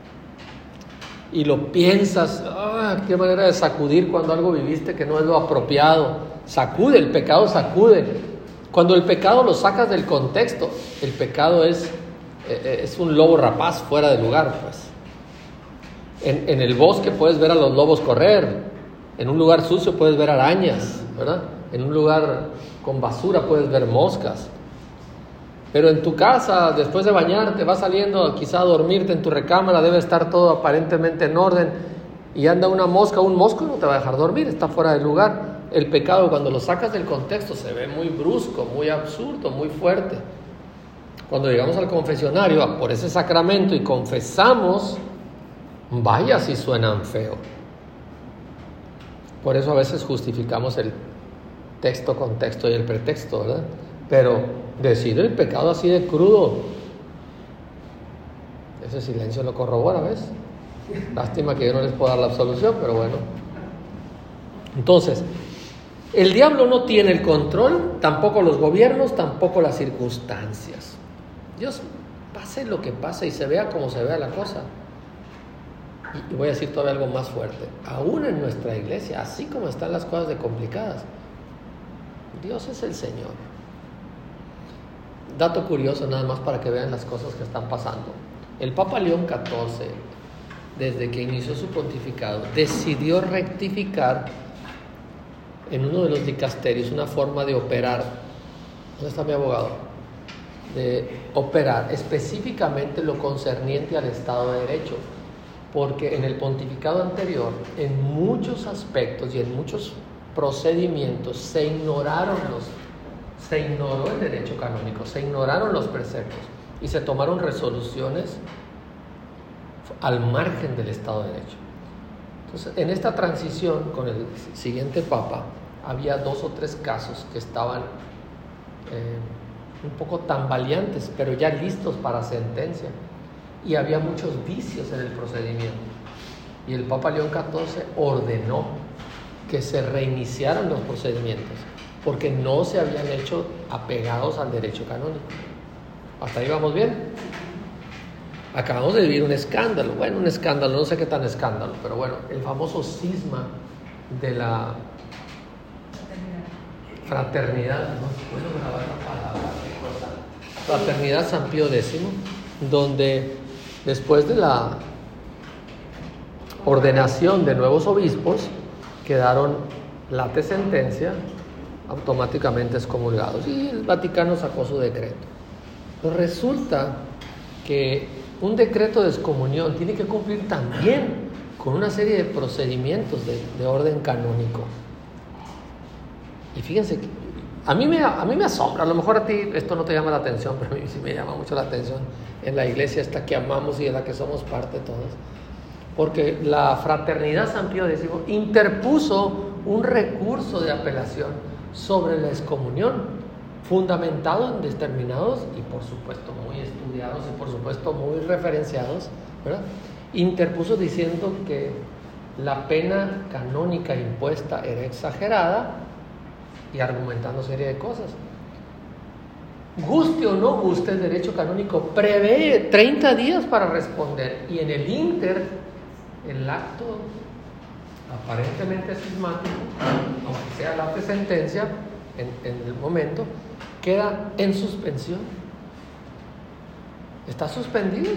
y lo piensas, ah, qué manera de sacudir cuando algo viviste que no es lo apropiado. Sacude, el pecado sacude. Cuando el pecado lo sacas del contexto, el pecado es, es un lobo rapaz fuera de lugar, pues. En, en el bosque puedes ver a los lobos correr. En un lugar sucio puedes ver arañas, ¿verdad? En un lugar con basura puedes ver moscas. Pero en tu casa, después de bañarte, vas saliendo quizá a dormirte en tu recámara, debe estar todo aparentemente en orden, y anda una mosca, un mosco no te va a dejar dormir, está fuera de lugar. El pecado, cuando lo sacas del contexto, se ve muy brusco, muy absurdo, muy fuerte. Cuando llegamos al confesionario, por ese sacramento, y confesamos, vaya si suenan feo. Por eso a veces justificamos el texto, contexto y el pretexto, ¿verdad? Pero decir el pecado así de crudo, ese silencio lo corrobora, ¿ves? Lástima que yo no les puedo dar la absolución, pero bueno. Entonces, el diablo no tiene el control, tampoco los gobiernos, tampoco las circunstancias. Dios, pase lo que pase y se vea como se vea la cosa. Y voy a decir todavía algo más fuerte. Aún en nuestra iglesia, así como están las cosas de complicadas, Dios es el Señor. Dato curioso nada más para que vean las cosas que están pasando. El Papa León catorce, desde que inició su pontificado, decidió rectificar en uno de los dicasterios una forma de operar. ¿Dónde está mi abogado? De operar específicamente lo concerniente al Estado de Derecho. Porque en el pontificado anterior, en muchos aspectos y en muchos procedimientos, se ignoraron los, se ignoró el derecho canónico, se ignoraron los preceptos y se tomaron resoluciones al margen del Estado de Derecho. Entonces, en esta transición con el siguiente Papa, había dos o tres casos que estaban eh, un poco tambaleantes, pero ya listos para sentencia. Y había muchos vicios en el procedimiento. Y el Papa León catorce ordenó que se reiniciaran los procedimientos, porque no se habían hecho apegados al derecho canónico. ¿Hasta ahí vamos bien? Acabamos de vivir un escándalo. Bueno, un escándalo, no sé qué tan escándalo, pero bueno, el famoso cisma de la fraternidad, no puedo grabar la palabra, Fraternidad San Pío X, donde después de la ordenación de nuevos obispos quedaron late sentencia, automáticamente excomulgados, y el Vaticano sacó su decreto. Pero resulta que un decreto de excomunión tiene que cumplir también con una serie de procedimientos de, de orden canónico. Y fíjense que A mí, me, a mí me asombra, a lo mejor a ti esto no te llama la atención, pero a mí sí me llama mucho la atención en la iglesia esta que amamos y de la que somos parte todos. Porque la Fraternidad San Pío X interpuso un recurso de apelación sobre la excomunión, fundamentado en determinados y por supuesto muy estudiados y por supuesto muy referenciados, ¿verdad? Interpuso diciendo que la pena canónica impuesta era exagerada y argumentando serie de cosas. Guste o no guste, el derecho canónico prevé treinta días para responder, y en el ínter, el acto aparentemente cismático, aunque sea la de sentencia, en, en el momento, queda en suspensión. Está suspendido.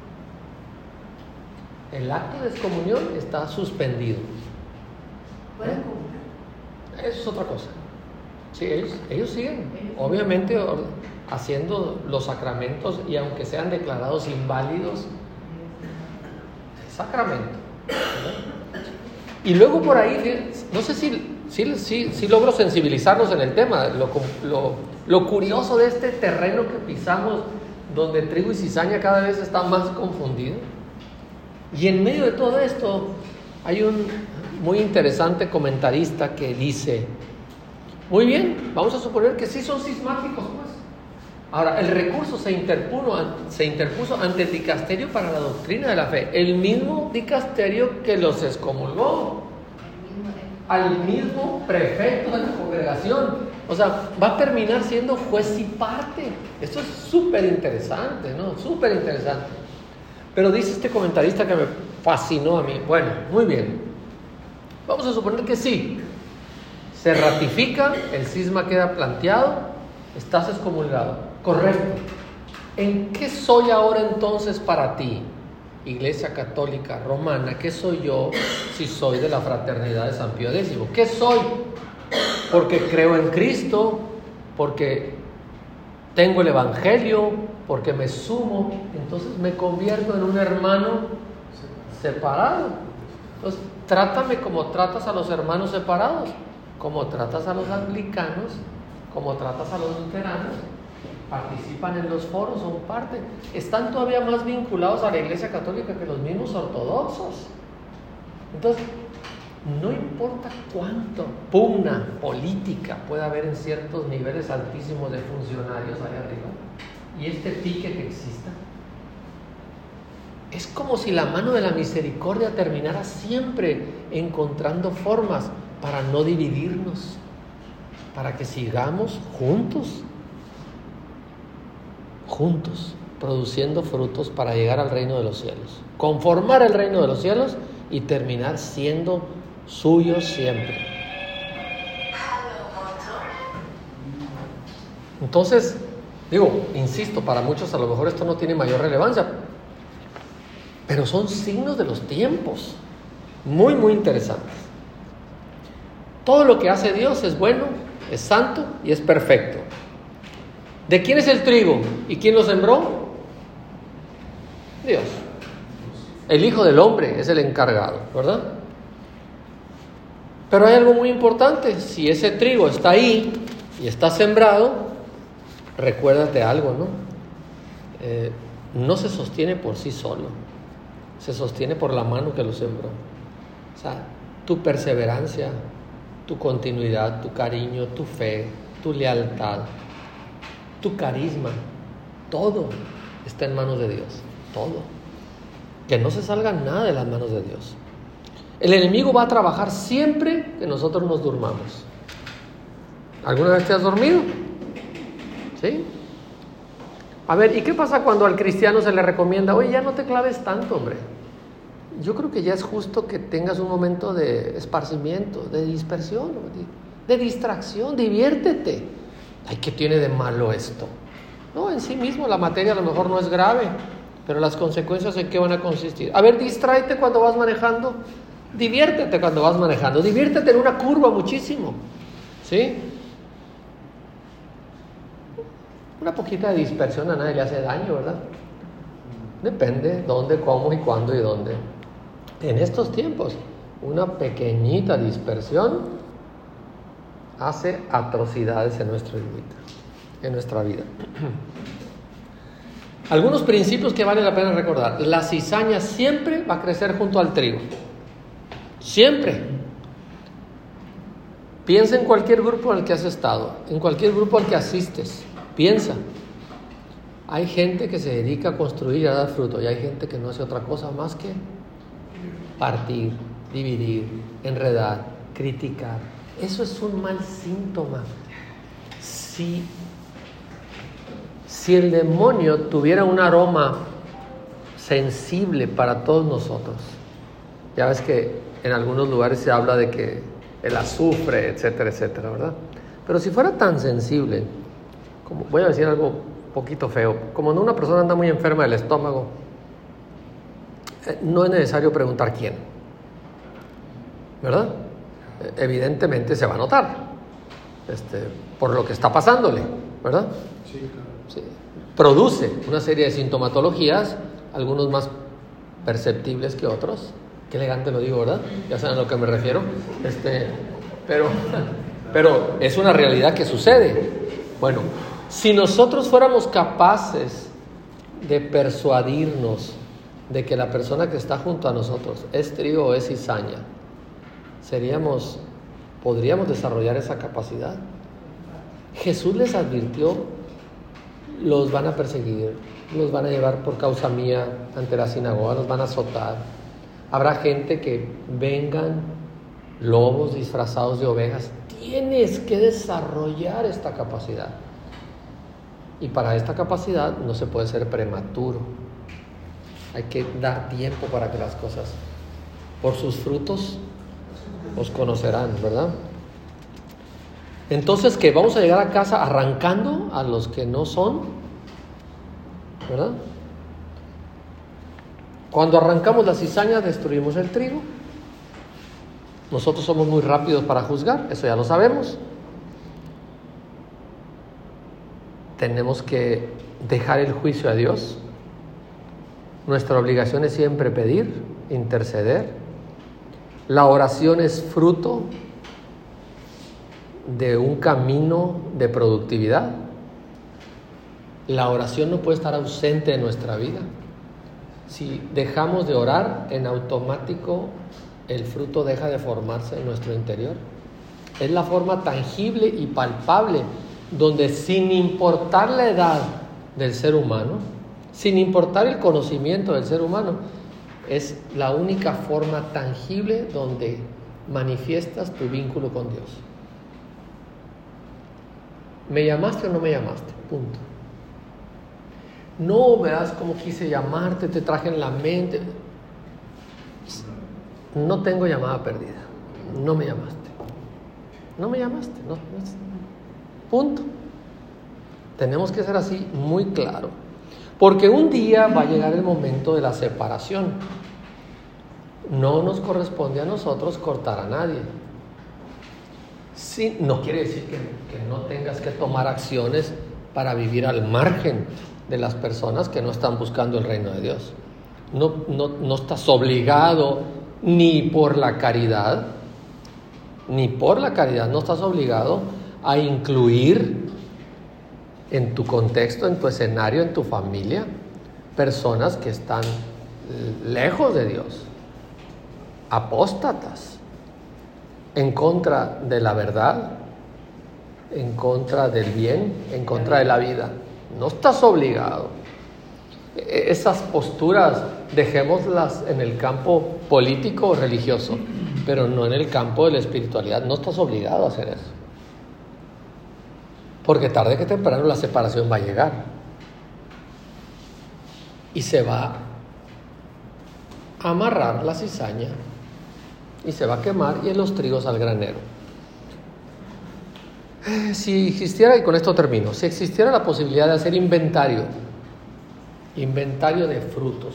El acto de excomunión está suspendido. ¿Pueden ¿Eh? comulgar? Eso es otra cosa. Sí, ellos, ellos siguen, obviamente, or- haciendo los sacramentos, y aunque sean declarados inválidos, es sacramento, ¿verdad? Y luego por ahí, no sé si, si, si, si logro sensibilizarnos en el tema, lo, lo, lo curioso de este terreno que pisamos, donde trigo y cizaña cada vez están más confundidos. Y en medio de todo esto hay un muy interesante comentarista que dice: muy bien, vamos a suponer que sí son cismáticos, pues. Ahora, el recurso se interpuso, se interpuso ante el dicasterio para la doctrina de la fe, el mismo dicasterio que los excomulgó, al mismo prefecto de la congregación. O sea, va a terminar siendo juez y parte. Esto es súper interesante, ¿no? Súper interesante. Pero dice este comentarista que me fascinó a mí. Bueno, muy bien. Vamos a suponer que sí. Se ratifica, el cisma queda planteado, estás excomulgado. Correcto. ¿En qué soy ahora entonces para ti, Iglesia Católica Romana? ¿Qué soy yo si soy de la fraternidad de San Pío X? ¿Qué soy? Porque creo en Cristo, porque tengo el Evangelio, porque me sumo, entonces me convierto en un hermano separado. Entonces, trátame como tratas a los hermanos separados, como tratas a los anglicanos, como tratas a los luteranos. Participan en los foros, son parte, están todavía más vinculados a la Iglesia Católica que los mismos ortodoxos. Entonces, no importa cuánto pugna política pueda haber en ciertos niveles altísimos de funcionarios allá arriba, y este pique que exista, es como si la mano de la misericordia terminara siempre encontrando formas para no dividirnos, para que sigamos juntos, juntos, produciendo frutos para llegar al reino de los cielos, conformar el reino de los cielos y terminar siendo suyos siempre. Entonces, digo, insisto, para muchos a lo mejor esto no tiene mayor relevancia, pero son signos de los tiempos, muy, muy interesantes. Todo lo que hace Dios es bueno, es santo y es perfecto. ¿De quién es el trigo y quién lo sembró? Dios. El Hijo del Hombre es el encargado, ¿verdad? Pero hay algo muy importante. Si ese trigo está ahí y está sembrado, recuérdate algo, ¿no? Eh, no se sostiene por sí solo, se sostiene por la mano que lo sembró. O sea, tu perseverancia, tu continuidad, tu cariño, tu fe, tu lealtad, tu carisma, todo está en manos de Dios, todo. Que no se salga nada de las manos de Dios. El enemigo va a trabajar siempre que nosotros nos durmamos. ¿Alguna vez te has dormido? ¿Sí? A ver, ¿y qué pasa cuando al cristiano se le recomienda: oye, ya no te claves tanto, hombre? Yo creo que ya es justo que tengas un momento de esparcimiento, de dispersión, de distracción, diviértete. Ay, ¿qué tiene de malo esto? No, en sí mismo la materia a lo mejor no es grave, pero las consecuencias en qué van a consistir. A ver, distráete cuando vas manejando, diviértete cuando vas manejando, diviértete en una curva muchísimo, ¿sí? Una poquita de dispersión a nadie le hace daño, ¿verdad? Depende dónde, cómo y cuándo y dónde. En estos tiempos, una pequeñita dispersión hace atrocidades en nuestra vida, en nuestra vida. Algunos principios que vale la pena recordar. La cizaña siempre va a crecer junto al trigo. Siempre. Piensa en cualquier grupo al que has estado, en cualquier grupo al que asistes. Piensa. Hay gente que se dedica a construir y a dar fruto, y hay gente que no hace otra cosa más que partir, dividir, enredar, criticar. Eso es un mal síntoma. Si, si el demonio tuviera un aroma sensible para todos nosotros, ya ves que en algunos lugares se habla de que el azufre, etcétera, etcétera, ¿verdad? Pero si fuera tan sensible, como voy a decir algo poquito feo, como cuando una persona anda muy enferma del estómago, eh, no es necesario preguntar quién, ¿verdad? Eh, evidentemente se va a notar, este, por lo que está pasándole, ¿verdad? Sí, claro. Sí. Produce una serie de sintomatologías, algunos más perceptibles que otros. Qué elegante lo digo, ¿verdad? Ya saben a lo que me refiero. Este, pero, pero es una realidad que sucede. Bueno, si nosotros fuéramos capaces de persuadirnos de que la persona que está junto a nosotros es trigo o es cizaña, seríamos, podríamos desarrollar esa capacidad. Jesús les advirtió: los van a perseguir, los van a llevar por causa mía ante la sinagoga, los van a azotar. Habrá gente que vengan lobos disfrazados de ovejas. Tienes que desarrollar esta capacidad. Y para esta capacidad no se puede ser prematuro. Hay que dar tiempo para que las cosas, por sus frutos, os conocerán, ¿verdad? Entonces, ¿qué? Vamos a llegar a casa arrancando a los que no son, ¿verdad? Cuando arrancamos la cizaña, destruimos el trigo. Nosotros somos muy rápidos para juzgar, eso ya lo sabemos. Tenemos que dejar el juicio a Dios. Nuestra obligación es siempre pedir, interceder. La oración es fruto de un camino de productividad. La oración no puede estar ausente de nuestra vida. Si dejamos de orar, en automático el fruto deja de formarse en nuestro interior. Es la forma tangible y palpable donde, sin importar la edad del ser humano, sin importar el conocimiento del ser humano, es la única forma tangible donde manifiestas tu vínculo con Dios. ¿Me llamaste o no me llamaste? Punto. No, verás cómo quise llamarte, te traje en la mente. No tengo llamada perdida. No me llamaste. No me llamaste. No, no, punto. Tenemos que ser así muy claro. Porque un día va a llegar el momento de la separación. No nos corresponde a nosotros cortar a nadie. Sí, no quiere decir que, que no tengas que tomar acciones para vivir al margen de las personas que no están buscando el reino de Dios. No, no, no estás obligado ni por la caridad, ni por la caridad, no estás obligado a incluir en tu contexto, en tu escenario, en tu familia, personas que están lejos de Dios, apóstatas, en contra de la verdad, en contra del bien, en contra de la vida. No estás obligado. Esas posturas dejémoslas en el campo político o religioso, pero no en el campo de la espiritualidad. No estás obligado a hacer eso, porque tarde que temprano la separación va a llegar y se va a amarrar la cizaña y se va a quemar y en los trigos al granero. Si existiera, y con esto termino, si existiera la posibilidad de hacer inventario, inventario de frutos,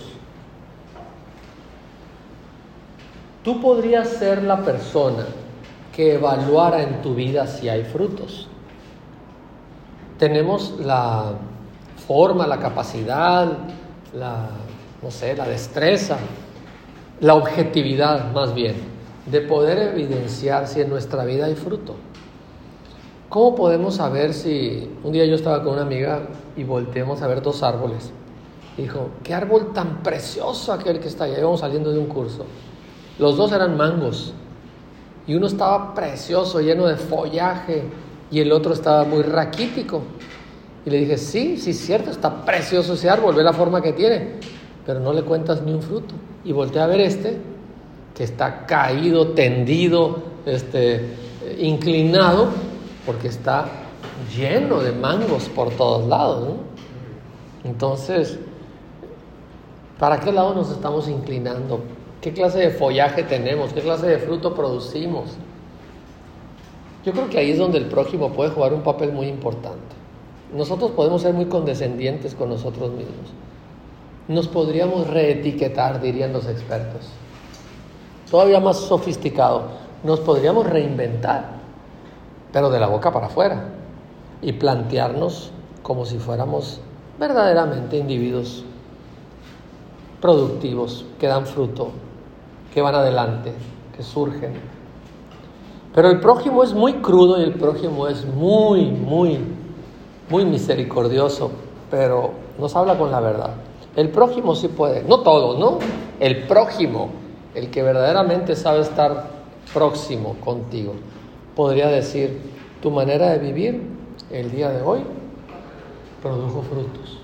tú podrías ser la persona que evaluara en tu vida si hay frutos. Tenemos la forma, la capacidad, la, no sé, la destreza, la objetividad más bien, de poder evidenciar si en nuestra vida hay fruto. ¿Cómo podemos saber si... Un día yo estaba con una amiga y volteamos a ver dos árboles. Y dijo, qué árbol tan precioso aquel que está allá. Íbamos saliendo de un curso. Los dos eran mangos. Y uno estaba precioso, lleno de follaje. Y el otro estaba muy raquítico. Y le dije, sí, sí es cierto, está precioso ese árbol. Ve la forma que tiene. Pero no le cuentas ni un fruto. Y volteé a ver este. que está caído, tendido, este, inclinado, porque está lleno de mangos por todos lados, ¿no? Entonces, ¿para qué lado nos estamos inclinando? ¿Qué clase de follaje tenemos? ¿Qué clase de fruto producimos? Yo creo que ahí es donde el prójimo puede jugar un papel muy importante. Nosotros podemos ser muy condescendientes con nosotros mismos. Nos podríamos reetiquetar, dirían los expertos. Todavía más sofisticado, nos podríamos reinventar, pero de la boca para afuera, y plantearnos como si fuéramos verdaderamente individuos productivos, que dan fruto, que van adelante, que surgen. Pero el prójimo es muy crudo y el prójimo es muy, muy, muy misericordioso, pero nos habla con la verdad. El prójimo sí puede, no todos, ¿no? El prójimo, el que verdaderamente sabe estar próximo contigo, podría decir, tu manera de vivir el día de hoy produjo frutos.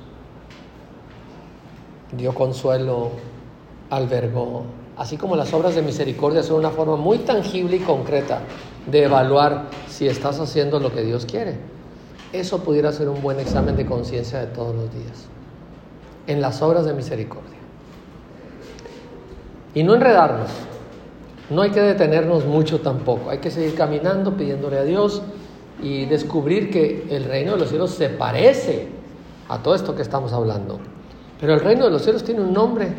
Dio consuelo, albergó. Así como las obras de misericordia son una forma muy tangible y concreta de evaluar si estás haciendo lo que Dios quiere. Eso pudiera ser un buen examen de conciencia de todos los días. En las obras de misericordia. Y no enredarnos. No hay que detenernos mucho tampoco. Hay que seguir caminando, pidiéndole a Dios y descubrir que el reino de los cielos se parece a todo esto que estamos hablando. Pero el reino de los cielos tiene un nombre.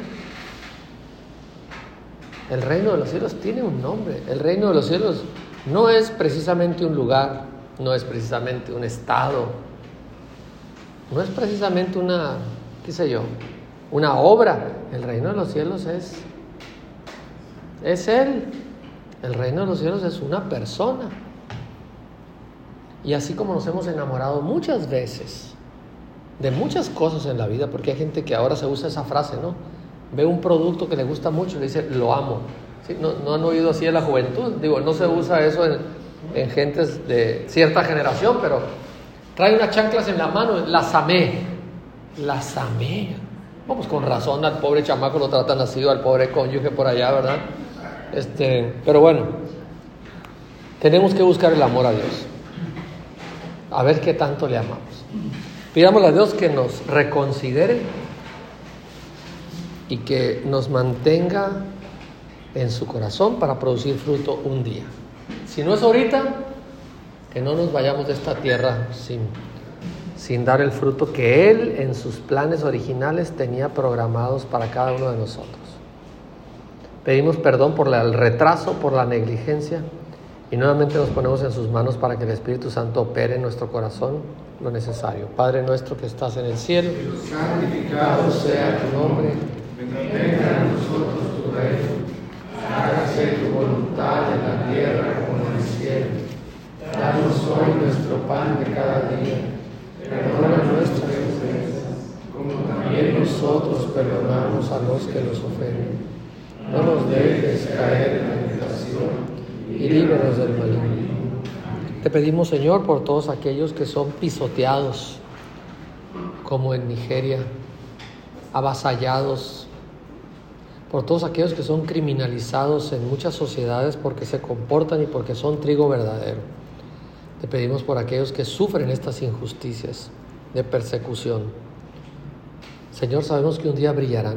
El reino de los cielos tiene un nombre. El reino de los cielos no es precisamente un lugar, no es precisamente un estado, no es precisamente una, qué sé yo, una obra. El reino de los cielos es, es Él. El reino de los cielos es una persona. Y así como nos hemos enamorado muchas veces de muchas cosas en la vida, porque hay gente que ahora se usa esa frase, ¿no? Ve un producto que le gusta mucho y le dice, lo amo. ¿Sí? ¿No, no han oído así en la juventud? Digo, no se usa eso en, en gentes de cierta generación, pero trae unas chanclas en la mano, las amé. Las amé. Vamos, con razón al pobre chamaco lo tratan así, o al pobre cónyuge por allá, ¿verdad? Este, pero bueno, tenemos que buscar el amor a Dios. A ver qué tanto le amamos. Pidámosle a Dios que nos reconsidere y que nos mantenga en su corazón para producir fruto un día. Si no es ahorita, que no nos vayamos de esta tierra sin, sin dar el fruto que Él en sus planes originales tenía programados para cada uno de nosotros. Pedimos perdón por el retraso, por la negligencia, y nuevamente nos ponemos en sus manos para que el Espíritu Santo opere en nuestro corazón lo necesario. Padre nuestro que estás en el cielo, santificado sea tu nombre. Venga a nosotros tu reino. Hágase tu voluntad en la tierra como en el cielo. Danos hoy nuestro pan de cada día. Perdona nuestras ofensas, como también nosotros perdonamos a los que nos ofenden. No nos dejes caer en la tentación y líbranos del maligno. Te pedimos, Señor, por todos aquellos que son pisoteados, como en Nigeria, avasallados, por todos aquellos que son criminalizados en muchas sociedades porque se comportan y porque son trigo verdadero. Te pedimos por aquellos que sufren estas injusticias de persecución. Señor, sabemos que un día brillarán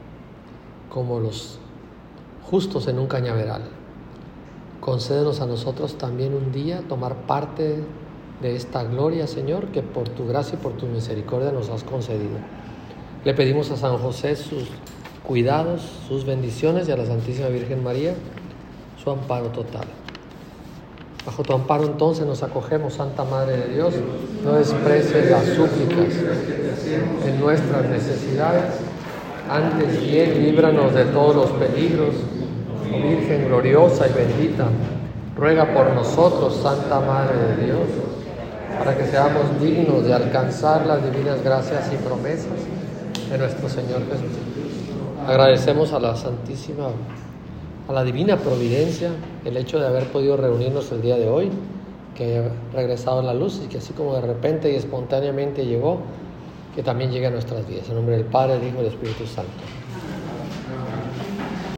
como los justos en un cañaveral. Concédenos a nosotros también un día tomar parte de esta gloria, Señor, que por tu gracia y por tu misericordia nos has concedido. Le pedimos a San José sus cuidados, sus bendiciones, y a la Santísima Virgen María su amparo total. Bajo tu amparo entonces nos acogemos, Santa Madre de Dios. No desprecies las súplicas en nuestras necesidades, antes bien líbranos de todos los peligros. Oh Virgen gloriosa y bendita, ruega por nosotros, Santa Madre de Dios, para que seamos dignos de alcanzar las divinas gracias y promesas de nuestro Señor Jesús. Agradecemos a la Santísima, a la Divina Providencia, el hecho de haber podido reunirnos el día de hoy, que haya regresado la luz y que así como de repente y espontáneamente llegó, que también llegue a nuestras vidas. En nombre del Padre, del Hijo y del Espíritu Santo.